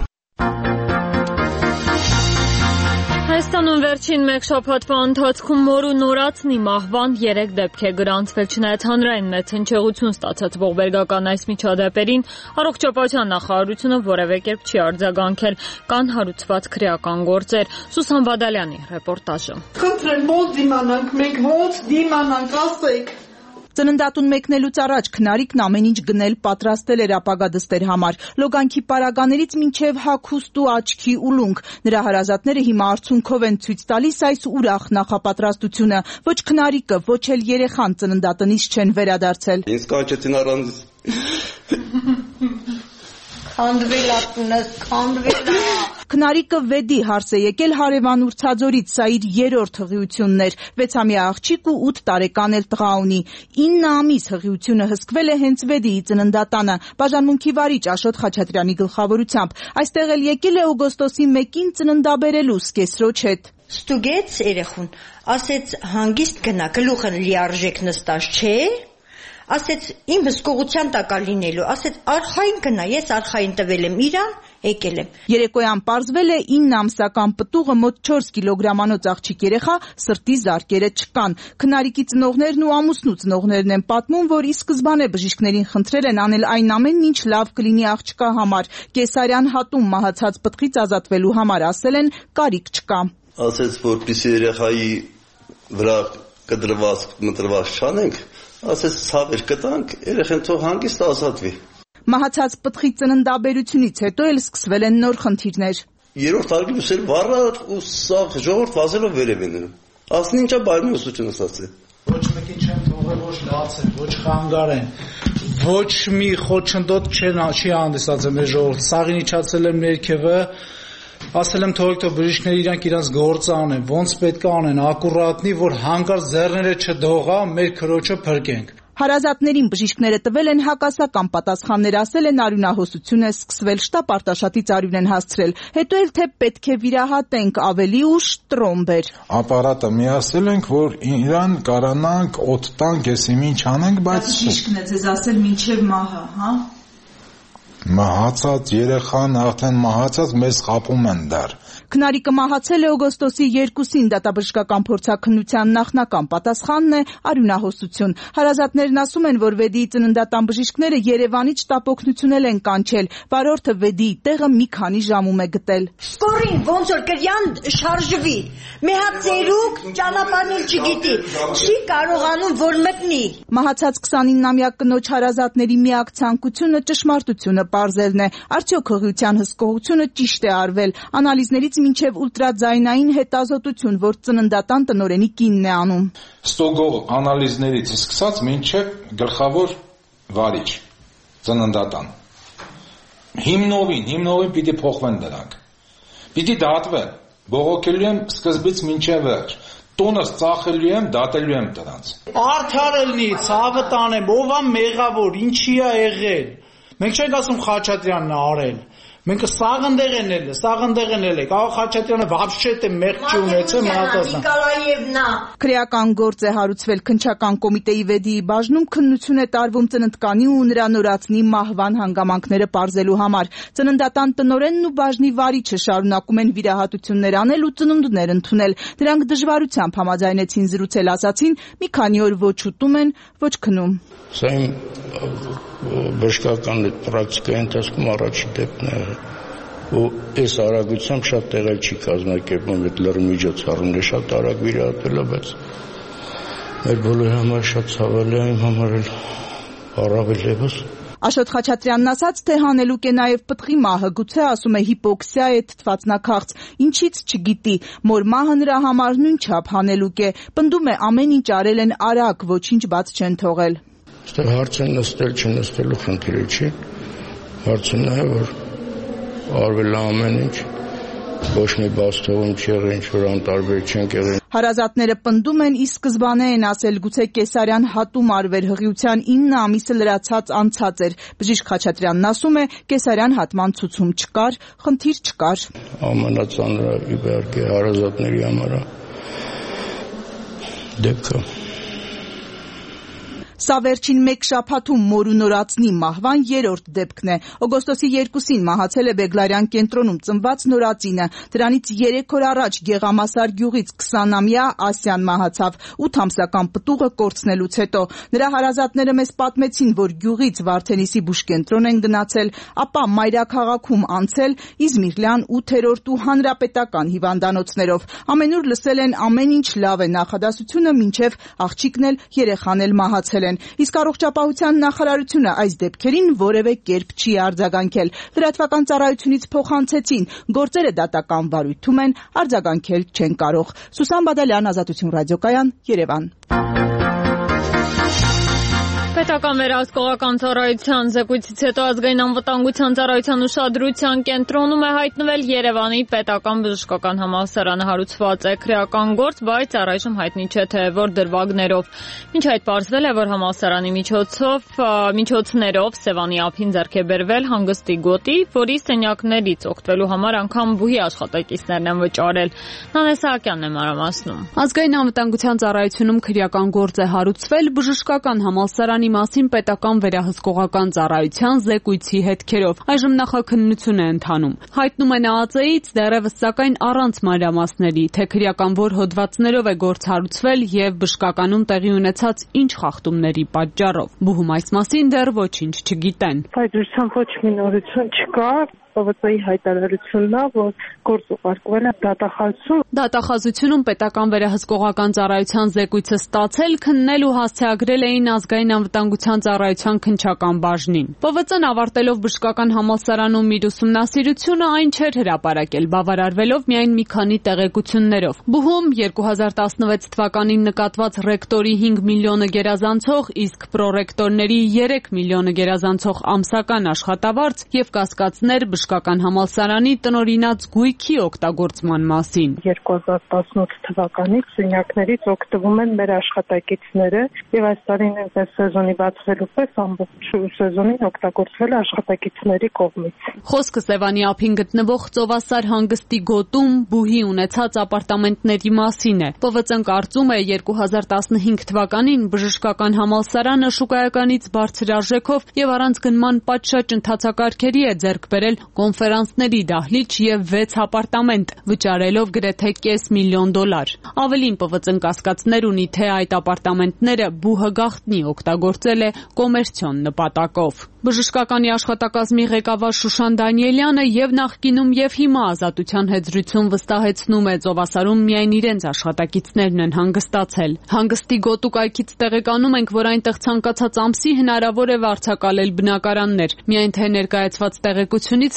A: Հայաստանում վերջին մեկ շաբաթվա ընթացքում մորու նորածնի մահվան երեք դեպք է գրանցվել, չնայած հանրային մեծ հնչեղություն ստացած ողբերգական այս միջադեպերին առողջապահության նախարարությունը որևէ կերպ չի արձագանքել, կան հարուցված քրեական գործեր։ Սուսան Բադալյանի ռեպորտաժը։
O: Խնդրեմ, ո՞ց դիմանանք, մենք ո՞ց դիմանանք, ասեք։
C: Ծննդատուն մեկնելուց առաջ Քնարիկն ամեն ինչ գնել պատրաստել էր ապագա դստեր համար։ Լոգանքի պարագաներից մինչև հագուստ ու աչքի ուլունք։ Նրա հարազատները հիմա արցունքով են ցույց տալիս այս ուրախ նախապատրաստությունը։ Ոչ Քնարիկը, ոչ էլ երեխան ծննդատնից չեն վերադարձել։
P: Ինձ կանչեցին առանց
O: Քանդվելա տունս, քանդվելա։
C: Քնարիկը վեդի հարս է եկել հարևան Ուրցաձորից, սա իր երրորդ հղիությունն էր։ վեցամյա աղջիկ ու ութ տարեկան էլ տղա ունի։ ինը ամիս հղիությունը հսկվել է հենց վեդիի ծննդատանը, բաժանմունքի վարիչ Աշոտ Խաչատրյանի գլխավորությամբ։ Այստեղ էլ եկել է օգոստոսի մեկին ծննդաբերելու սկեսրոջ հետ։
O: Ստուգեց երեխուն, ասեց հանգիստ գնա, գլուխը լիարժեք նստած չէ։ Ասեց իմ հսկողության տակա լինելու, ասեց արխային գնա, ես արխային տվել եմ իրան, եկել եմ։
C: Երեկոյան պարզվել է ինը ամսական պտուղը մոտ չորս կիլոգրամանոց աղջիկ երեխա, սրտի զարկերը չկան։ Քնարիկի ծնողներն ու ամուսնու ծնողներն են պատմում, որ ի սկզբանե բժիշկներին խնդրել են անել այն ամենն, ինչ լավ կլինի աղջկա համար։ Կեսարյան հատում մահացած պտղից ազատվելու համար ասել են կարիք չկա։
P: Ասեց, որպեսզի երեխայի վրա կդրված մտրված չանենք, ասեց ցավեր կտանք, երեխան թող հանգիստ ազատվի։
C: Մահացած պտղի ծննդաբերությունից հետո էլ սկսվել են նոր խնդիրներ։
P: Երրորդ արգելուց էլ վառար ու սաղ ժողովուրդ վազելով վերև են նրան։ Ասեն ինչա բայրն ուսուցությունը ասացել։
Q: Ոչ մեկին չեն թողել, ոչ լացեն, ոչ խանգարեն, ոչ մի խոչընդոտ չեն չի հանդիսացել մեր ժողովուրդ։ Սաղին իջացել է ներքևը, ասել եմ թողեք թող բժիշկները իրանք իրանց գործը անեն, ոնց պետք է անեն, ակուրատնի, որ հանկարծ ձեռները չդողա, մեր քրոջը փրկենք։
C: Հարազատներին բժիշկները տվել են հակասական պատասխաններ, ասել են արյունահոսություն է սկսվել, շտապ արտաշատից արյուն են հասցրել, հետո էլ թե պետք է վիրահատենք, ավելի ուշ տրոմբ էր։
R: Ապարատը միացել ենք, որ իրան կարանանք օդ տանք, եսիմ ինչ անենք, բայց
C: բժիշկն է ձեզ ասել մինչև մահը, հա։
R: Մահացած երեխան արդեն մահացած մեզ խապում են դեռ։
C: Քնարիկը մահացել է օգոստոսի երկուսին, դատաբժշկական փորձաքննության նախնական պատասխանն է արյունահոսություն։ Հարազատներն ասում են, որ վեդիի ծննդատան բժիշկները Երևանից շտապօգնություն են կանչել, վարորդը վեդիի տեղը մի քանի ժամում է գտել։
O: Սկորին ոնց որ կրյան շարժվի, մի հատ ծերուկ ճանապարհն չգիտի, չի կարողանում որ մտնի։
C: Մահացած քսանիննամյա կնոջ հարազատների միակ ցանկությունը ճշմարտությունը պարզելն է, արդյոք հղիության հսկողությունը ճիշտ է արվել, անալիզներից մինչև ուլտրաձայնային հետազոտություն, որ ծննդատան տնօրենի կինն է անում։
R: Ստոգող անալիզներից սկսած մինչև գլխավոր վարիչ ծննդատան։ Հիմնովին, հիմնովին պիտի փոխվեն դրանք։ Պիտի դատվեն։ Բողոքելու եմ սկզբից մինչև վերջ։ Տոնս ծախելու եմ, դատելու եմ դրանց։
Q: Արդար ելնի, ցավը տանեմ, ով է մեղավոր, ինչի է եղել։ Մենք չենք ասում Խաչատրյանն է արել։ Մենք սաղ ընդեղ են ելը, սաղ ընդեղ են ելը, կարող Խաչատրյանը вообще թե մեղք չի ունեցել մնացածն։
O: Նիկոլաևնա
S: Քրեական գործ է հարուցվել քննչական կոմիտեի վեդիի բաժնում քննություն է տարվում ծննդկանի ու նրա նորածնի մահվան հանգամանքները պարզելու համար։ Ծննդատան տնօրենն ու բաժնի վարիչը շարունակում են վիրահատություններ անել ու ծնունդներ ընդունել։ Դրանք դժվարությամբ համաձայնեցին զրուցել, ասացին, մի քանի օր ոչ ուտում են, ոչ քնում։
T: Սա իմ բժշկական պրակտիկայի ընթացքում առաջին դեպքն է ու այս արագությամբ շատ տեղել չի կազմակերպում այդ լրի միջոցառումները շատ արագ վիրահատվել է, բայց մեր բոլորի համար շատ ցավալի է, իմ համար էլ առավել ևս։
S: Աշոտ Խաչատրյանն ասաց, թե հանելուկ է նաև պտղի մահը, գուցե ասում է հիպոքսիա է, թթվածնաքաղց, ինչից չգիտի, մոր մահը նրա համար նույնչափ հանելուկ է, պնդում է ամեն ինչ արել են արագ, ոչինչ բաց չեն թողել։
T: Այստեղ հարցը նստել չնստելու խնդիրը չի, հարցը նա է, որ արվել է ամեն ինչ, ոչ մի բաց թողում չի եղել, ինչ որ անտարբեր չենք եղել։
S: Հարազատները պնդում են, ի սկզբանե են ասել, գուցե կեսարյան հատում արվեր, հղիության ինը ամիսը լրացած անցած էր։ Բժիշկ Խաչատրյանն ասում է, կեսարյան հատման ցուցում չկար, խնդիր չկար։
T: Ամենածանրը իհարկե հարազատների համար է դեպքը։
S: Սա վերջին մեկ շաբաթում մորու նորածնի մահվան երրորդ դեպքն է։ Օգոստոսի երկուսին մահացել է Բեգլարյան կենտրոնում ծնված նորածինը։ Դրանից երեք օր առաջ Գեղամասար գյուղից քսանամյա Ասյան մահացավ ութ ամսական պտուղը կորցնելուց հետո։ Նրա հարազատները մեզ պատմեցին, որ գյուղից Վարդենիսի բուժկենտրոն են գնացել, ապա մայրաքաղաքում անցել Իզմիրլյան ութերորդ ու հանրապետական հիվանդանոցներով։ Ամենուր լսել են ամեն ինչ լավ է, նախադասությունը մինչև աղջիկն էլ երեխան էլ մահացել են։ Իսկ առողջապահության նախարարությունը այս դեպքերին որևէ կերպ չի արձագանքել։ Լրատվական ծառայությունից փոխանցեցին, գործերը դատական վարույթում են, արձագանքել չեն կարող։ Սուսան Բադալյան, Ազատություն ռադիոկայան, Երևան։
A: Պետական վերահսկողական ծառայության զեկույցից հետո ազգային անվտանգության ծառայության ուշադրության կենտրոնում է հայտնվել Երևանի պետական բժշկական համալսարանը հարուցված է քրեական գործ, բայց առայժմ հայտնի չէ թե որ դրվագներով։ Մինչ այդ պարզվել է, որ համալսարանի միջոցով միջոցներով Սևանի ափին ձեռք է բերվել հանգստի գոտի, որի սենյակներից օգտվելու համար անգամ բուհի աշխատակիցներն են վճարել։ Նանե Սահակյանն է մանրամասնում։
U: Ազգային անվտանգության ծառայությունում քրեական գործ է հարուցվել բժշկական համալսարանի մասին պետական վերահսկողական ծառայության զեկույցի հետքերով։ Այժմ նախաքննություն է ընթանում։ Հայտնում են ԱԱԾ-ից դեռևս սակայն առանց մանրամասների, թե քրեական որ հոդվածներով է գործ հարուցվել եւ բժշկականում տեղի ունեցած ինչ խախտումների պատճառով։ Բուհում այս մասին դեռ ոչինչ չգիտեն։
V: Բայց ոչ մի նորություն չկա։ ՊՎԾ-ի հայտարարությունն է, որ գործ ուղարկվել է դատախազություն։
U: Դատախազությունում պետական վերահսկողական ծառայության զեկույցը ստացել, քննել ու հասցեագրել էին ազգային անվտանգության ծառայության քննչական բաժնին։ ՊՎԾ-ն ավարտելով բժշկական համալսարանում իր ուսումնասիրությունը այն չէր հրապարակել, բավարարվելով միայն մի քանի տեղեկություններով։ Բուհում երկու հազար տասնվեց թվականին նկատված ռեկտորի հինգ միլիոնը գերազանցող, իսկ պրոռեկտորների երեք միլիոնը գերազանցող ամսական աշխատավարձ եւ կասկածներ բժշկական համալսարանի տնօրինած գույքի օգտագործման մասին։
V: երկու հազար տասնութ թվականից սենյակներից օգտվում են մեր աշխատակիցները եւ այս տարին այնպես սեզոնի բացվելու պես ամբողջ սեզոնին օգտագործվել աշխատակիցների կողմից։
U: Խոսքը Սևանի ափին գտնվող Ծովասար հանգստի գոտում բուհի ունեցած ապարտամենտների մասին է։ ՊՎԾ-ն կարծում է երկու հազար տասնհինգ թվականին բժշկական համալսարանը շուկայականից բարձր արժեքով եւ առանց գնման պատշաճ ընթացակարգերի է ձեռք բերել կոնֆերանսների դահլիճ եւ վեց ապարտամենտ, վճարելով գրեթե կես միլիոն դոլար։ Ավելին ՊՎԾ-ն կասկածներ ունի, թե այդ ապարտամենտները բուհը գաղտնի օգտագործել է կոմերցիոն նպատակով։ Բժշկականի աշխատակազմի ղեկավար Շուշան Դանիելյանը եւ նախկինում եւ հիմա Ազատության հետ զրույցում վստահեցնում է, Ծովասարում միայն իրենց աշխատակիցներն են հանգստացել։ Հանգստի գոտու կայքից տեղեկանում ենք, որ այնտեղ ցանկացած ամսի հնարավոր է վարձակալել բնակարաններ։ Միայն թե ներկայացված տեղեկությունից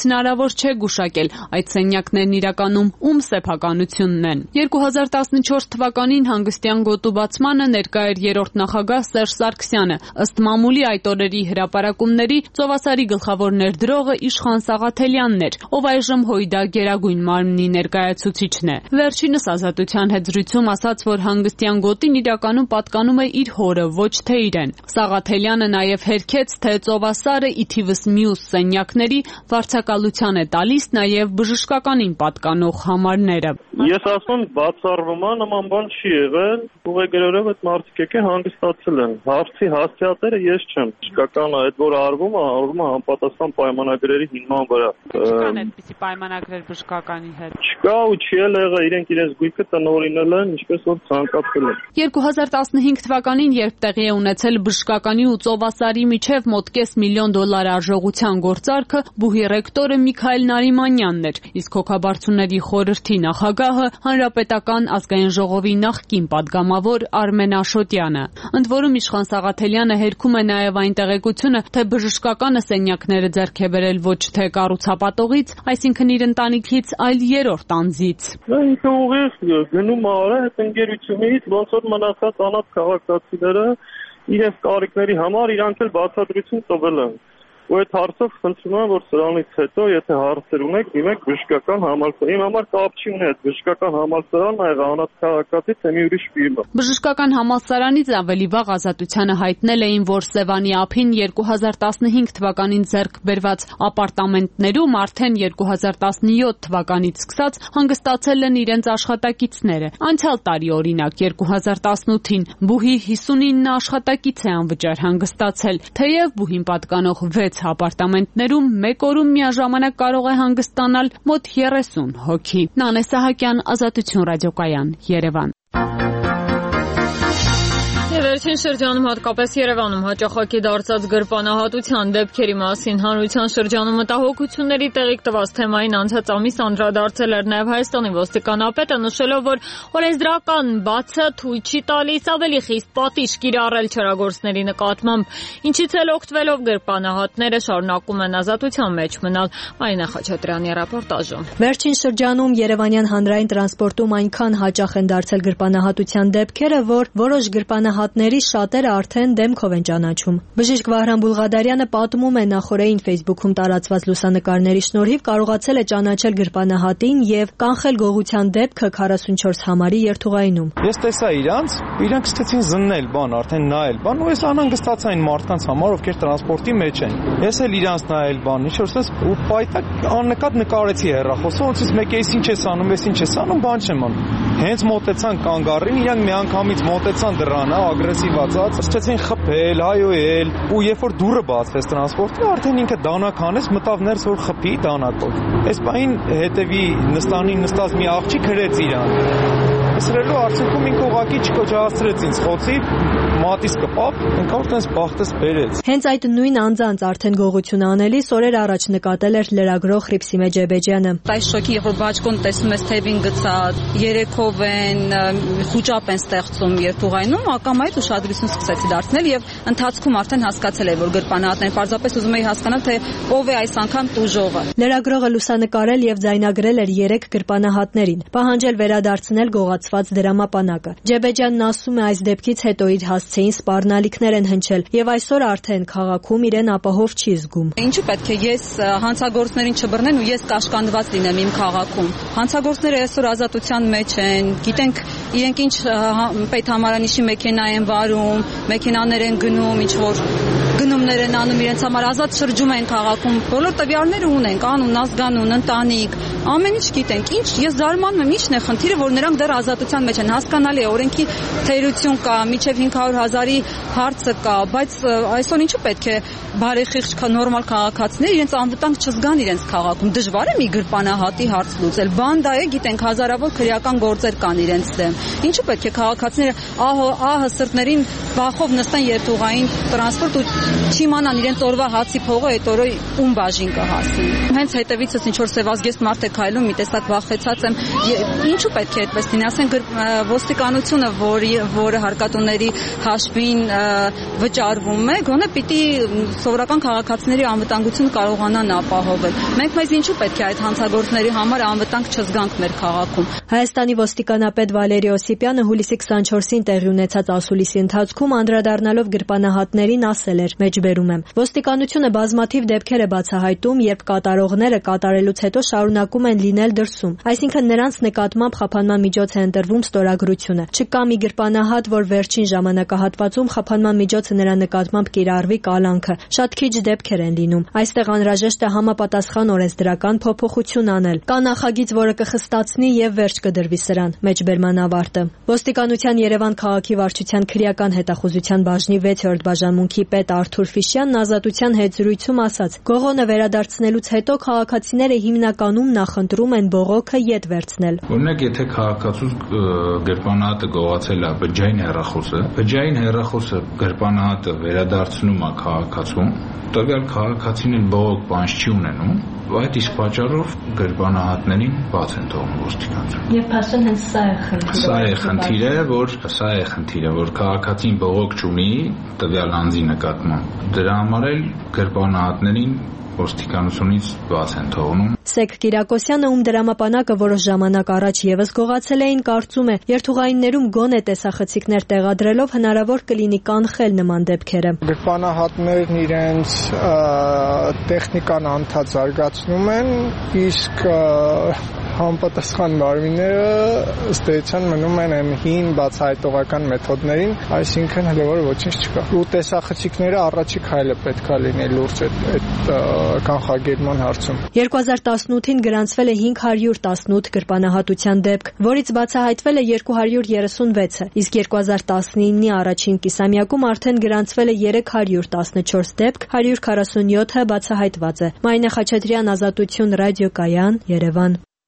U: հնարավոր չէ գուշակել այդ սենյակներն իրականում ում սեփականությունն են։ երկու հազար տասնչորս թվականին հանգստյան գոտու բացմանը ներկա էր երրորդ նախագահ Սերժ Սարգսյանը։ Ըստ մամուլի այդ օրերի հրապարակումների Ծովասարի գլխավոր ներդրողը Իշխան Սաղաթելյանն էր, ով այժմ ՀՅԴ Գերագույն մարմնի ներկայացուցիչն է։ Վերջինս Ազատության հետ զրույցում ասաց, որ հանգստյան գոտին իրականում պատկանում է իր հորը, ոչ թե իրեն։ Սաղաթելյանը նաև հերքեց, թե Ծովասարը ի թիվս մյուս սենյակների վարձակալության է տալիս նաև բժշկականին պատկանող համարները։
B: Ես ասում բացառվում է, նման բան չի եղել, ուղեգրերով այդ մարդիկ եկել հանգստացել են։ Հարցի հասցեատերը ես չեմ։ Բժշկական այդ որ արվում է, արվում է համապատասխան պայմանագրերի հիման վրա։
U: Չկան այդպիսի պայմանագրեր բժշկականի հետ։
B: Չկա ու չի եղել, իրենք իրենց գույքը տնօրինել են, ինչպես որ ցանկացել են։
U: երկու հազար տասնհինգ թվականին, երբ տեղի է ունեցել բժշկականի ու Ծովասարի միջև մոտ կես միլիոն դոլար արժողության գործարքը, բուհի ռեկտորը Միքայել Նարիմանյանն էր, իսկ հոգաբարձուների խորհրդի նախագահը Հանրապետական ազգային ժողովի նախկին падգամավոր Արմեն Աշոտյանը։ Ընդ որում Իշխան Սաղաթելյանը հերքում է նաև այն տեղեկությունը, թե բժշկականը սենյակները ձեռք է բերել ոչ թե կառուցապատողից, այսինքն իր ընտանիքից, այլ երրորդ անձից։
B: Ինքը ուղիղ գնում արա այդ ընկերությունից, ոնց որ մնացած անհատ քաղաքացիները իրենց կարիքների համար իրանք էլ բացատրություն տվել են։ Ու այդ հարցով խնդրում եմ, որ սրանից հետո, եթե հարցեր ունեք, դիմեք բժշկական համալսարան։ Իմ համար կապ չի ունի այդ բժշկական համալսարանն ա եղել անհատ քաղաքացի, թե մի ուրիշ ֆիրմա։
U: Բժշկական համալսարանից ավելի վաղ Ազատությանը հայտնել էին, որ Սևանի ափին երկու հազար տասնհինգ թվականին ձեռք բերված ապարտամենտներում արդեն երկու հազար տասնյոթ թվականից սկսած հանգստացել են իրենց աշխատակիցները։ Անցյալ տարի օրինակ երկու հազար տասնութին բուհի հիսունինը աշխատակից է անվճար հանգստացել, թեև բուհին պատկանող վեց ապարտամենտներում մեկ օրում միաժամանակ կարող է հանգստանալ մոտ երեսուն հոգի։ Նանե Սահակյան, Ազատություն ռադիոկայան, Երևան։
A: Վերջին շրջանում հատկապես Երևանում հաճախակի դարձած գրպանահատության դեպքերի մասին հանրության շրջանում մտահոգությունների տեղիք տված թեմային անցած ամիս անդրադարձել էր նաև Հայաստանի ոստիկանապետը, նշելով, որ օրենսդրական բացը թույլ չի տալիս ավելի խիստ պատիժ կիրառել չարագործների նկատմամբ, ինչից էլ օգտվելով գրպանահատները շարունակում են ազատության մեջ մնալ։ Մարինա Խաչատրյանի ռեպորտաժում։
E: Վերջին շրջանում Երևանյան հանրային տրանսպորտում այնքան հաճախ են դարձել գրպանահատության դեպքերը, որ որոշ գրպանահատներ շատերը արդեն դեմքով են ճանաչում։ Բժիշկ Վահրամ Բուլղադարյանը պատմում է նախորդին Facebook-ում տարածված լուսանկարների շնորհիվ կարողացել է ճանաչել գրպանահատին եւ կանխել գողության դեպքը քառասունչորս համարի երթուղայինում։
W: Ես տեսա իրանց, իրանք սկսեցին զննել բան, արդեն նայել բան, ու ես անհանգստացա այն մարդկանց համար, ովքեր տրանսպորտի մեջ են։ Ես էլ իրանց նայել բան, ինչ որպես ու պայտակ աննկատ նկարեցի հեռախոսը, ոնց ես մեկ էս ինչ ես անում, ես ինչ ես անում, բան չեմ անում։ Հենց մոտեցան կանգառին, իրանք միանգամից մոտեցան դռանը, ագրեսիվացած, սկսեցին խփել, հայոյել, ու երբ որ դուռը բացվեց տրանսպորտի, արդեն ինքը դանակ հանեց, մտավ ներս որ խփի դանակով։ Այս բանին հետևի նստանին նստած մի աղջիկ հրեց իրան։ Սրելու արդյունքում ինքը ուղակի չկոչահասցրեց ինձ խոցի, մատիս կպավ, ինքը որտենց բախտես բերեց։
E: Հենց այդ նույն անձանց արդեն գողություն անելիս օրեր առաջ նկատել էր լրագրող Հռիփսիմե Ջեբեջյանը։
X: Այս շոկի, երբ որ բաճկոն տեսնում ես թևին գցած, երեքով են, խուճապ են ստեղծում երթուղայինում, ակամայից ուշադրություն սկսեցի դարձնել եւ ընթացքում արդեն հասկացել էի, որ գրպանահատներն պարզապես ուզում էի հասկանալ, թե ով է այս անգամ տուժողը։
E: Լրագրողը լուսանկարել եւ ձայնագրել էր երեք գրպանահատներին, պահանջել վերադարձնել գողացված դրամապանակը։ Ջեբեջյանն ասում է, այս դեպքից հետո իր հասցեին սպառնալիքներ են հնչել եւ այսօր արդեն քաղաքում իրեն ապահով չի զգում։
X: Ինչու պետք է ես հանցագործներին չբռնեն ու ես կաշկանդված լինեմ իմ քաղաքում։ Հանցագործները այսօր ազատության մեջ են, գիտենք իրենք ինչ պետհամարանիշի մեքենա են վարում, մեքենաներ են գնում, ինչ որ գնումներ են անում իրենց համար, ազատ շրջում են քաղաքում, բոլոր տվյալները ունենք, անուն, ազգանուն, ընտանիք, ամեն ինչ գիտենք։ Ինչ ես զարմանում եմ, ինչն է խնդիրը, որ նրանք դեռ ազատության մեջ են։ Հասկանալի է, օրենքի թերություն կա, մինչև հինգ հարյուր հազարի հարցը կա, բայց այսօր ինչու պետք է բարեխիղճ նորմալ քաղաքացիներ իրենց անվտանգ չզգան իրենց քաղաքում։ Դժվար է մի գրպանահատի հարց լուծել։ Բանդա է, գիտենք, հազարավոր քրեական գործեր կան իրենց դեմ։ Ինչու պետք է քաղաքացիները ահը ահը սրտներին բախով նստեն երթուղային տրանսպորտ ու չիմանան իրենց օրվա հացի փողը այդ օրը ում բաժին կհասնի։ Հենց հետևիցս ինչ որ սևազգեստ մարդ է քայլում, մի տեսակ վախեցած եմ։ Ինչու պետք է այդպես լինի, ասեն արդեն ոստիկանությունը, որի որը հարկատուների հաշվին վճարվում է, գոնե պիտի սովորական քաղաքացիների անվտանգությունը կարողանան ապահովել։ Մենք մեզ ինչու պետք է այդ հանցագործների համար անվտանգ չզգանք մեր քաղաքում։
E: Հայաստանի ոստիկանապետ Վալերի Օսիպյանը հուլիսի քսանչորսին տեղի ունեցած ասուլիսի ընթացքում անդրադառնալով գրպանահատներին ասել էր. «Մեջբերում եմ. ոստիկանությունը բազմաթիվ դեպքեր է բացահայտում, երբ կատարողները կատարելուց հետո շարունակում են լինել դրսում, այսինքն նրանց նկատմամբ խափանման միջոց է ընտրվում ստորագրությունը։ Չկա մի գրպանահատ, որ վերջին ժամանակահատվածում խափանման միջոցը նրա նկատմամբ կիրառվի կալանքը։ Շատ քիչ դեպքեր են լինում։ Այստեղ անհրաժեշտ է համապատասխան օրենսդրական փոփոխություն անել։ Կա նախագիծ, որը կխստացնի եւ վերջ կդրվի սրան»։ Մեջբերման ավարտը։ Ոստիկանության Երևան քաղաքի վարչության քրեական հետախուզության բաժնի վեցերորդ բաժանմունքի պետ Արթուր Ֆիշյանն ազատության հետ զրույցում ասաց. «Գողոնը վերադարձնելուց հետո քաղաքացիները հիմնականում նախընտրում են բողոքը ետ վերցնել»։
R: Օրինակ, եթե քաղաքացու գրպանահատը գողացել է բջջային հեռախոսը, բջջային հեռախոսը գրպանահատը վերադարձնում է քաղաքացուն, տվյալ քաղաքացին էլ բողոք բանջ չի ունենում, այդ իսկ պատճառով գրպանահատներին բաց են թողնում ոստիկանություն։
E: Եվ փաստորեն հենց սա է խնդիրը։ Սա է
R: խնդիրը, որ սա է խնդիրը, որ քաղաքացին բողոք չունի տվյալ անձի նկատմամբ։ Դրա համար էլ գրպանահատներին ոստիկանությունից բաց են թողնում։
E: Սեք Կիրակոսյանը, ում դրամապանակը որոշ ժամանակ առաջ եւս գողացել էին, կարծում է, երթուղայիններում գոնե տեսախցիկներ տեղադրելով հնարավոր կլինի կանխել նման դեպքերը։
W: Գրպանահատներն իրենց տեխնիկան անդադ զարգացնում են, իսկ համապատասխան մարմինները ըստ էության մնում են այն հին բացահայտողական մեթոդներին, այսինքն հələ որ ոչինչ չկա։ Ու տեսախցիկները առաջի քայլը պետքա լինի լուրջ այդ կանխարգելման հարցում։
E: երկու հազար տասնութին գրանցվել է հինգ հարյուր տասնութ գրպանահատության դեպք, որից բացահայտվել է երկու հարյուր երեսունվեցը, իսկ երկու հազար տասնինի առաջին կիսամյակում արդեն գրանցվել է երեք հարյուր տասնչորս դեպք, հարյուր քառասունյոթը բացահայտված է։ Մայնե Խաչատրյան, Ազատություն, ռադիոկայան, Երևան։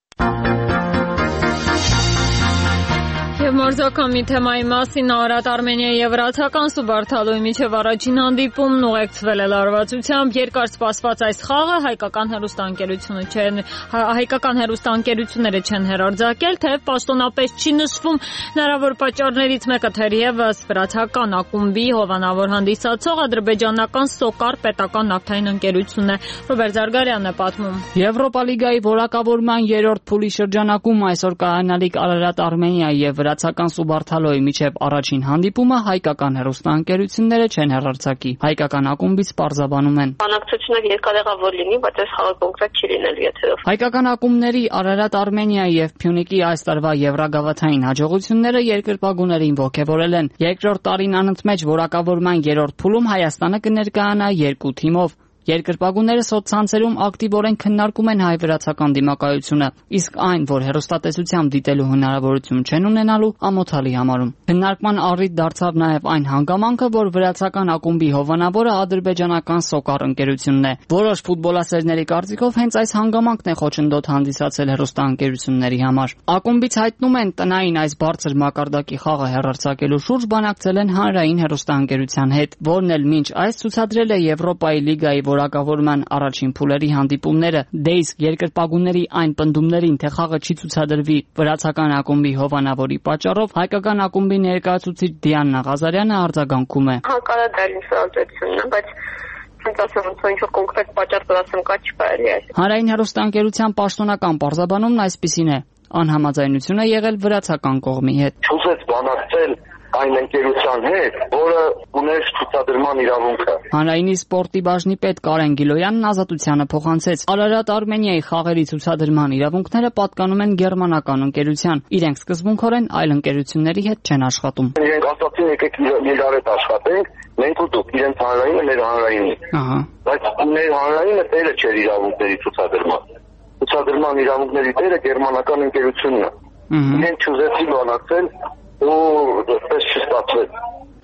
A: Եվ մորձոքամի թեմայի մասին Արարատ Արմենիայի եւ Վրացական Սուբարթալոյի միջև առաջին հանդիպումն ուղեկցվել է լարվածությամբ։ Երկար սպասված այս խաղը հայկական հեռուստաընկերությունը չեն հայկական հեռուստաընկերությունները չեն հերարձակել, թեև պաշտոնապես չի նշվում հնարավոր պատճառներից մեկը թերևս վրացական ակումբի հովանավոր հանդիսացող ադրբեջանական Սոկար պետական նավթային ընկերությունն է։ Ռոբերտ Զարգարյանն է պատմում։
U: Եվրոպա լիգայի որակավորման երրորդ փուլի շրջանակում այսօր կայանալիք Արարատ Արմենիայի եւ Վրացական Սուբարթալոյի միջև առաջին հանդիպումը հայկական հեռուստաընկերությունները չեն հեռարձակի։ Հայկական ակումբից պարզաբանում են.
D: Բանակցությունը երկարեղավոր լինի, բայց այս խաղը կոնկրետ չի լինել եթերով։
U: Հայկական ակումբների Արարատ Արմենիայի եւ Փյունիկի այս տարվա եվրագավաթային հաջողությունները երկրպագուներին ողջևորել են։ Երկրորդ տարին անընդմեջ որակավորման երրորդ փուլում Հայաստանը կներկայանա երկու թիմով։ Երկրպագուները սոցցանցերում ակտիվորեն քննարկում են հայ-վրացական դիմակայությունը, իսկ այն, որ հեռուստատեսությամբ դիտելու հնարավորություն չեն ունենալու, ամոթալի համարում։ Քննարկման առիթ դարձավ նաև այն հանգամանքը, որ վրացական ակումբի հովանավորը ադրբեջանական Սոկար ընկերությունն է։ Որոշ ֆուտբոլասերների կարծիքով հենց այս հանգամանքն է խոչընդոտ հանդիսացել հեռուստաընկերությունների համար։ Ակումբից հայտնում են տնային այս բարձր մակարդակի խաղը հեռարձակելու շուրջ բանակցել են հանրային հեռուստաընկերության հետ, որն էլ մինչ այս ցուցադրել է Եվրոպայի լիգայի որակավորման առաջին փուլերի հանդիպումները, դե իսկ երկրպագուների այն պնդումներին, թե խաղը չի ցուցադրվի վրացական ակումբի հովանավորի պատճառով, հայկական ակումբի ներկայացուցիչ Դիանա Ղազարյանը արձագանքում է։
D: Հակառակն ինֆրաստруկտուրն է, բայց ինձ ասում են, ինչ-որ կոնկրետ պատճառ դրասեմ կա չկա էլի այս։
U: Հանրային հեռուստաընկերության պաշտոնական պարզաբանումն այսպիսին է. անհամաձայնություն է եղել վրացական կողմի հետ։
G: Չուզեց բանակցել այն ընկերության հետ, որը ուներ ցուցադրման իրավունքը։
U: Հանրայինի սպորտի բաժնի պետ Կարեն Գիլոյանն Ազատությանը փոխանցեց. Արարատ Արմենիայի խաղերի ցուցադրման իրավունքները պատկանում են գերմանական ընկերության։ Իրենք սկզբունքորեն այլ ընկերությունների հետ չեն աշխատում։
G: Իրենք ասացին եկեք իրար հետ աշխատենք, մենք ու դուք, իրենց հանրայինը մեր հանրայինի։
U: Ահա։
G: Բայց մեր հանրայինը տերը չէր իրավունքների ցուցադրման։ Ցուցադրման իրավունքների տերը գերմանական ընկերությունն է։ Իրենք չուզեցին բանակցել ու դες չստացվեց։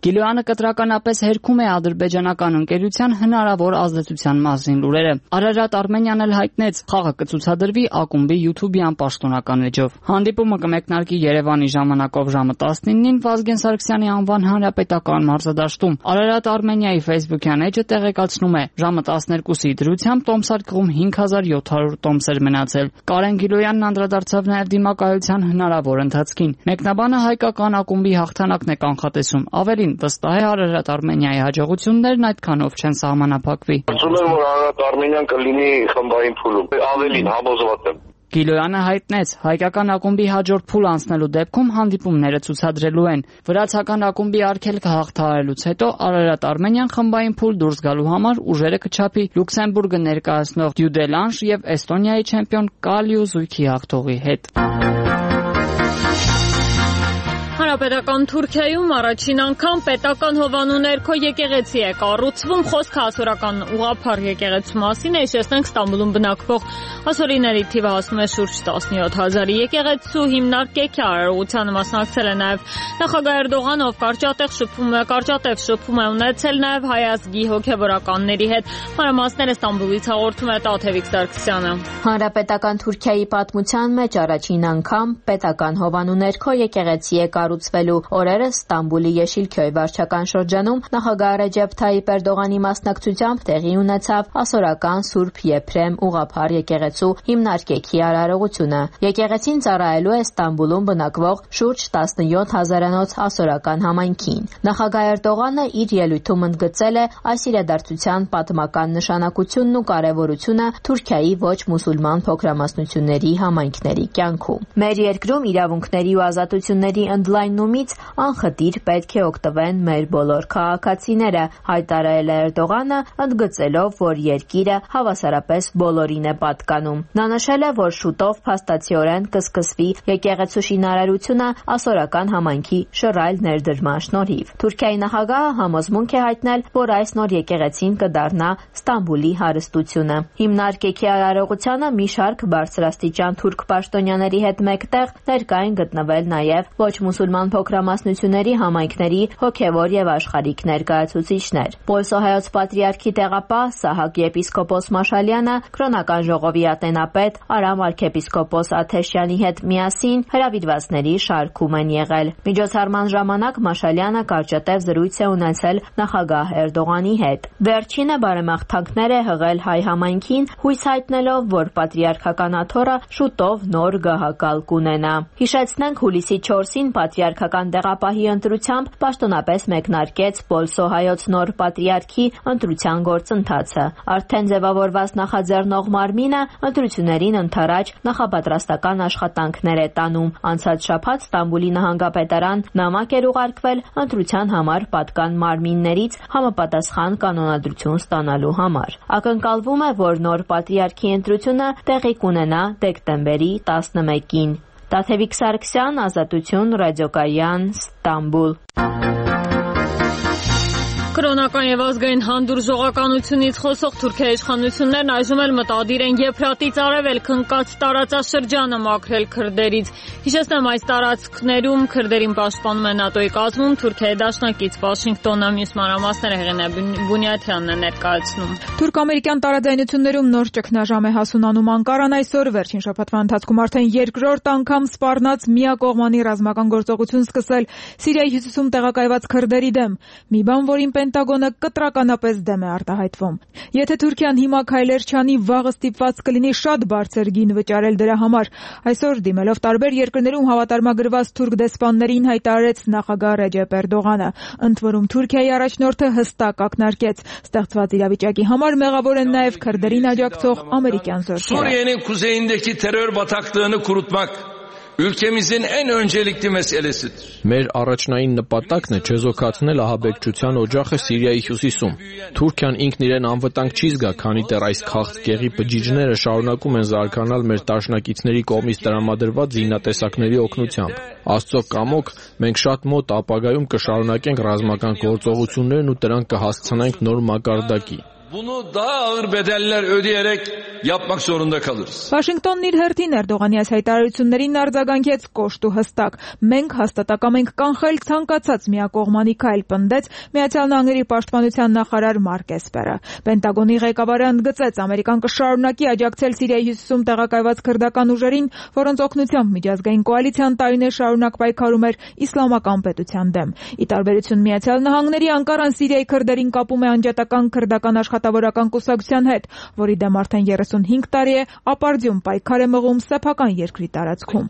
U: Գիլոյանը կտրականապես հերքում է ադրբեջանական ընկերության հնարավոր ազդեցության մասին լուրերը։ Արարատ Արմենիան էլ հայտնեց, խաղը կցուցադրվի ակումբի YouTube-յան պաշտոնական էջով։ Հանդիպումը կմեկնարկի Երևանի ժամանակով ժամը տասնինին Վազգեն Սարգսյանի անվան հանրապետական մարզադաշտում։ Արարատ Արմենիայի Facebook-յան էջը տեղեկացնում է, ժամը տասներկուսի դրությամբ տոմսարկղում հինգ հազար յոթ հարյուր տոմս էր մնացել։ Կարեն Գիլոյանն անդրադարձավ նաև դիմակայության հնարավոր ընթացքին։ Մեկնաբանը հայկական ակումբի հաղթանակն է կանխատեսում։ Ավելին, վստահ է Արարատ Արմենիայի հաջողություններն այդքանով չեն սահմանափակվի։
G: Ասում եմ, որ Արարատ Արմենիան կլինի խմբային փուլում։ Ավելին համոզված եմ։
U: Գիլոյանը հայտնեց, հայկական ակումբի հաջորդ փուլ անցնելու դեպքում հանդիպումները ցուցադրելու են։ Վրացական ակումբի արգելքը հաղթահարելուց հետո Արարատ Արմենիան խմբային փուլ դուրս գալու համար ուժերը կչափի Լյուքսեմբուրգը ներկայացնող Դյուդելանժ եւ Էստոնիայի չեմպիոն Կալիու զույգի հաղթողի հետ։
A: Հանրապետական Թուրքիայում առաջին անգամ պետական հովանու ներքո եկեղեցի է կառուցվում։ Խոսքը ասորական ուղղափառ եկեղեցու մասին է։ Հիշեցնենք, Ստամբուլում բնակվող ասորիների թիվը հասնում է շուրջ տասնյոթ հազարի։ Եկեղեցու հիմնարկեքի արարողությանը մասնակցել է նաև նախագահ Էրդողանը, ով կարճատև շփում է, կարճատև շփում է ունեցել նաև հայ ազգի հոգևորականների հետ։ Մանրամասները Ստամբուլից հաղորդում է Տաթևիկ Սարգսյանը։
F: Հանրապետական Թուրքիայի պատմության մեջ առաջին անգամ պետական հովանու ներքո եկեղեցի է կառուցվելու օրերը Ստամբուլի Yeşilköy վարչական շրջանում նախագահ Ռեջեփ Թայիպ Էրդողանի մասնակցությամբ տեղի ունեցավ ասորական Սուրբ Եփրեմ ուղղափառ եկեղեցու հիմնարկեքի արարողությունը։ Եկեղեցին ծառայելու է Ստամբուլում բնակվող շուրջ տասնյոթ հազարանոց ասորական համայնքին։ Նախագահ Էրդողանը իր ելույթում ընդգծել է այս իրադարձության պատմական նշանակությունն ու կարևորությունը Թուրքիայի ոչ մուսուլման փոքրամասնությունների համայնքների կյանքում։ Մեր երկրում իրավունքների ու ազատությունների ընդլայնումից անխտիր պետք է օգտվեն մեր բոլոր քաղաքացիները, հայտարարել է Էրդողանը, ընդգծելով, որ երկիրը հավասարապես բոլորին է պատկանում։ Նա նշել է, որ շուտով փաստացիորեն կսկսվի եկեղեցու շինարարությունը ասորական համայնքի շռայլ ներդրման շնորհիվ։ Թուրքիայի նախագահը համոզմունք է հայտնել, որ այս նոր եկեղեցին կդառնա Ստամբուլի հարստությունը։ Հիմնարկեքի արարողությանը մի շարք բարձրաստիճան թուրք պաշտոնյաների հետ մեկտեղ ներկա են գտնվել նաև ոչ մուսուլման փոքրամասնությունների համայնքների հոգևոր եւ աշխարհիկ ներկայացուցիչներ։ Պոլսոհայոց պատրիարքի տեղապահ Սահակ եպիսկոպոս Մաշալյանը, Կրոնական ժողովի ատենապետ Արամ արքեպիսկոպոս Աթեշյանի հետ միասին հրավիրվածների շարքում են եղել։ Միջոցառման ժամանակ Մաշալյանը կարճատև զրույց է ունեցել նախագահ Էրդողանի հետ։ Վերջինը բարեմաղթանքներ է հղել հայ համայնքին, հույս հայտնելով, որ պատրիարքական աթոռը շուտով նոր գահակալ կունենա։ Հիշեցնենք, հուլիսի չորսին պատրիարքական տեղապահի ընտրությամբ պաշտոնապես մեկնարկեց Պոլսոհայոց նոր պատրիարքի ընտրության գործընթացը։ Արդեն ձևավորված նախաձեռնող մարմինը ընտրություններին ընդառաջ նախապատրաստական աշխատանքներ է տանում։ Անցած շաբաթ Ստամբուլի նահանգապետարան նամակ էր ուղարկվել ընտրության համար պատկան մարմիններից համապատասխան կանոնադրություն ստանալու համար։ Ակնկալվում է, որ նոր պատրիարքի ընտրությունը տեղի կունենա դեկտեմբերի տասնմեկին։ Տաթևիկ Սարգսյան, Ազատություն, ռադիոկայան, Ստամբուլ։
A: Կրոնական եւ ազգային հանդուրժողականությունից խոսող Թուրքիայի իշխանություններն այժմ էլ մտադիր են Եփրատից արևելք ընկած տարածաշրջանը մաքրել քրդերից։ Հիշեցնեմ, այս տարածքներում քրդերին պաշտպանում է ՆԱՏՕ-ի կազմում Թուրքիայի դաշնակից Վաշինգտոնը, մյուս մանրամասները Հեղինե Բունյաթյանն է ներկայացնում։
C: Թուրք-ամերիկյան տարաձայնություններում նոր ճգնաժամ է հասունանում Անկարան այսօր վերջին շաբաթվա ընթացքում արդեն երկրորդ անգամ սպառնաց միակողմանի ռազմական գործողություն սկսել Սիրիայի հյուսիսում տեղակայված քրդերի դեմ։ Մի բան, որին Պենտագոնը կտրականապես դեմ է արտահայտվում։ Եթե Թուրքիան հիմա քայլեր չանի, վաղը ստիպված կլինի շատ բարձր գին վճարել դրա համար։ Այսօր դիմելով տարբեր երկրներում հավատարմագրված թուրք դեսպաններին հայտարարեց նախագահ Ռեջեփ Էրդողանը։ Ընդ որում Թուրքիայի առաջնորդը հստակ ակնարկեց, ստեղծված իրավիճակի համար մեղավոր են նաև քրդերին աջակցող ամերիկյան զորքերը։
H: Suriye'nin kuzeyindeki terör bataklığını kurutmak ülkemizin en öncelikli meselesidir.
I: Մեր առաջնային նպատակն է չեզոքացնել ահաբեկչության օջախը Սիրիայի հյուսիսում։ Թուրքիան ինքն իրեն անվտանգ չի զգա, քանի դեռ այս քաղցկեղի բջիջները շարունակում են զարգանալ մեր դաշնակիցների կողմից տրամադրված զինատեսակների օգնությամբ։ Աստծո կամոք, մենք շատ մոտ ապագայում կշարունակենք ռազմական գործողություններն ու դրանք կհասցնենք նոր մակարդակի։
H: Bunu daha ağır bedeller ödeyerek yapmak zorunda kalırız.
C: Վաշինգտոնն իր հերթին Էրդողանի այս հայտարարություններին արձագանքեց կոշտ ու հստակ. մենք հաստատակամ ենք կանխել ցանկացած միակողմանի քայլ, պնդեց Միացյալ Նահանգների պաշտպանության նախարար Մարկ Էսպերը։ Պենտագոնի ղեկավարը ընդգծեց, Ամերիկան կշարունակի աջակցել Սիրիայի հյուսիսում տեղակայված քրդական ուժերին, որոնց օգնությամբ միջազգային կոալիցիան տարիներ շարունակ պայքարում էր իսլամական պետության դեմ։ Ի տարբերություն Միացյալ Նահանգների, Անկարան Սիրիայի քրդերին կապում է անջատական քրդական աշխատավորական կուսակցության հետ, որի դեմ արդեն երեսունհինգ տարի է ապարդյուն պայքար է մղում սեփական երկրի տարածքում։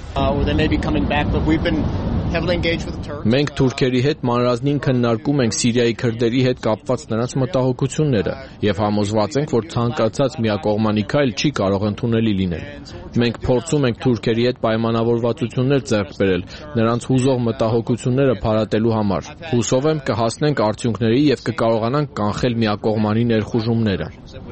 I: Մենք թուրքերի հետ մանրազնին քննարկում ենք Սիրիայի քրդերի հետ կապված նրանց մտահոգությունները եւ համոզված ենք, որ ցանկացած միակողմանի քայլ չի կարող ընդունելի լինել։ Մենք փորձում ենք թուրքերի հետ պայմանավորվածություններ ձեռք բերել նրանց հուզող մտահոգությունները փարատելու համար։ Հուսով եմ կհասնենք արդյունքների եւ կկարողանանք կանխել միակողմանի ներխուժումները։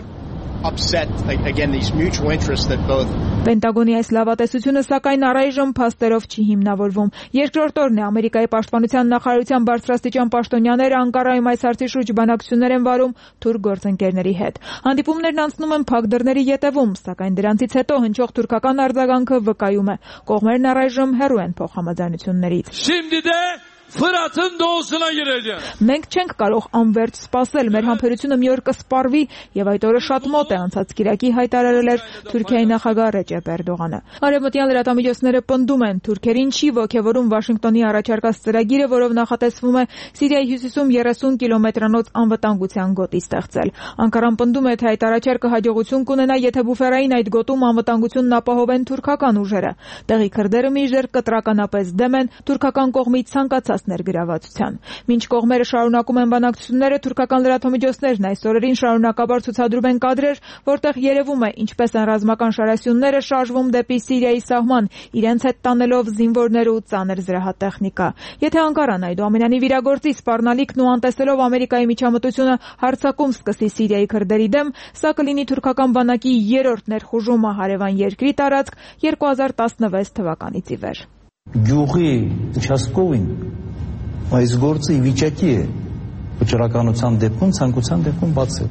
C: Պենտագոնի այս լավատեսությունը սակայն առայժմ փաստերով չի հիմնավորվում։ Երկրորդ օրն է Ամերիկայի պաշտպանության նախարարության բարձրաստիճան պաշտոնյաները Անկարայում այս հարցի շուրջ բանակցություններ են վարում թուրք գործընկերների հետ։ Հանդիպումներն անցնում են փակ դռների ետևում, սակայն դրանցից հետո հնչող թուրքական արձագանքը վկայում է. կողմերն առայժմ հեռու են փոխհամաձայնություններից։
H: Ֆրատın doğusuna gireceğim.
C: Մենք չենք կարող անվերջ սպասել, մեր համբերությունը մի օր կսպառվի եւ այդ օրը շատ մոտ է, անցած կիրակի հայտարարել էր Թուրքիայի նախագահ Ռեջեփ Էրդողանը։ Արևմտյան լրատվամիջոցները պնդում են, թուրքերին չի ոգևորում Վաշինգտոնի առաջարկած ծրագիրը, որով նախատեսվում է Սիրիայի հյուսիսում երեսուն կիլոմետրանոց անվտանգության գոտի ստեղծել։ Անկարան պնդում է, թե այդ առաջարկը հաջողություն կունենա, եթե բուֆերային այդ գոտում անվտանգությունն ապահովեն թուրքական ուժերը։ Տեղի քրդերը մինչդեռ կտրականապես դեմ են թուրքական կողմից ցանկացած ներգրավվածության։ Մինչ կողմերը շարունակում են բանակցությունները, թուրքական լրատվամիջոցներն այս օրերին շարունակաբար ցուցադրում են կադրեր, որտեղ երևում է ինչպես են ռազմական շարասյունները շարժվում դեպի Սիրիայի սահման, իրենց հետ տանելով զինվորներ ու ծանր զրահատեխնիկա։ Եթե Անկարան այդուամենայնիվ իրագործի սպառնալիքն ու անտեսելով Ամերիկայի միջամտությունը հարձակում սկսի Սիրիայի քրդերի դեմ, սա կլինի թուրքական բանակի երրորդ ներխուժումը հարևան երկրի տարածք երկու հազար տասնվեց թվականից ի վեր։
J: Գյուղի участковին այս գործը ի վիճակի է վճռականության դեպքում, ցանկության դեպքում բացել։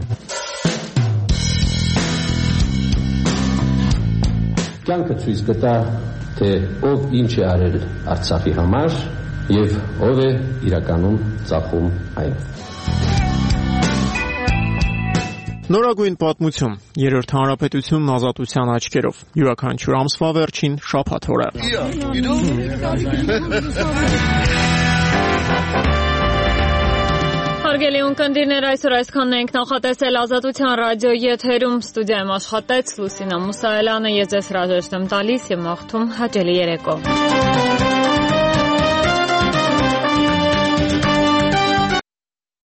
K: Կյանքը ցույց կտա, թե ով ինչ է արել Արցախի համար եւ ով է իրականում ծախում այն։
L: Նորագույն պատմություն, երրորդ հանրապետությունն ազատության աչքերով, յուրաքանչյուր ամսվա վերջին շաբաթ օրը։
A: Հարգելի ունկնդիրներ, այսօր այսքանն ենք նախատեսել Ազատության ռադիոյի եթերում, ստուդիայում աշխատեց Լուսինա Մուսայելյանը, ես ձեզ հրաժեշտ եմ տալիս եւ մաղթում հաճելի երեկո։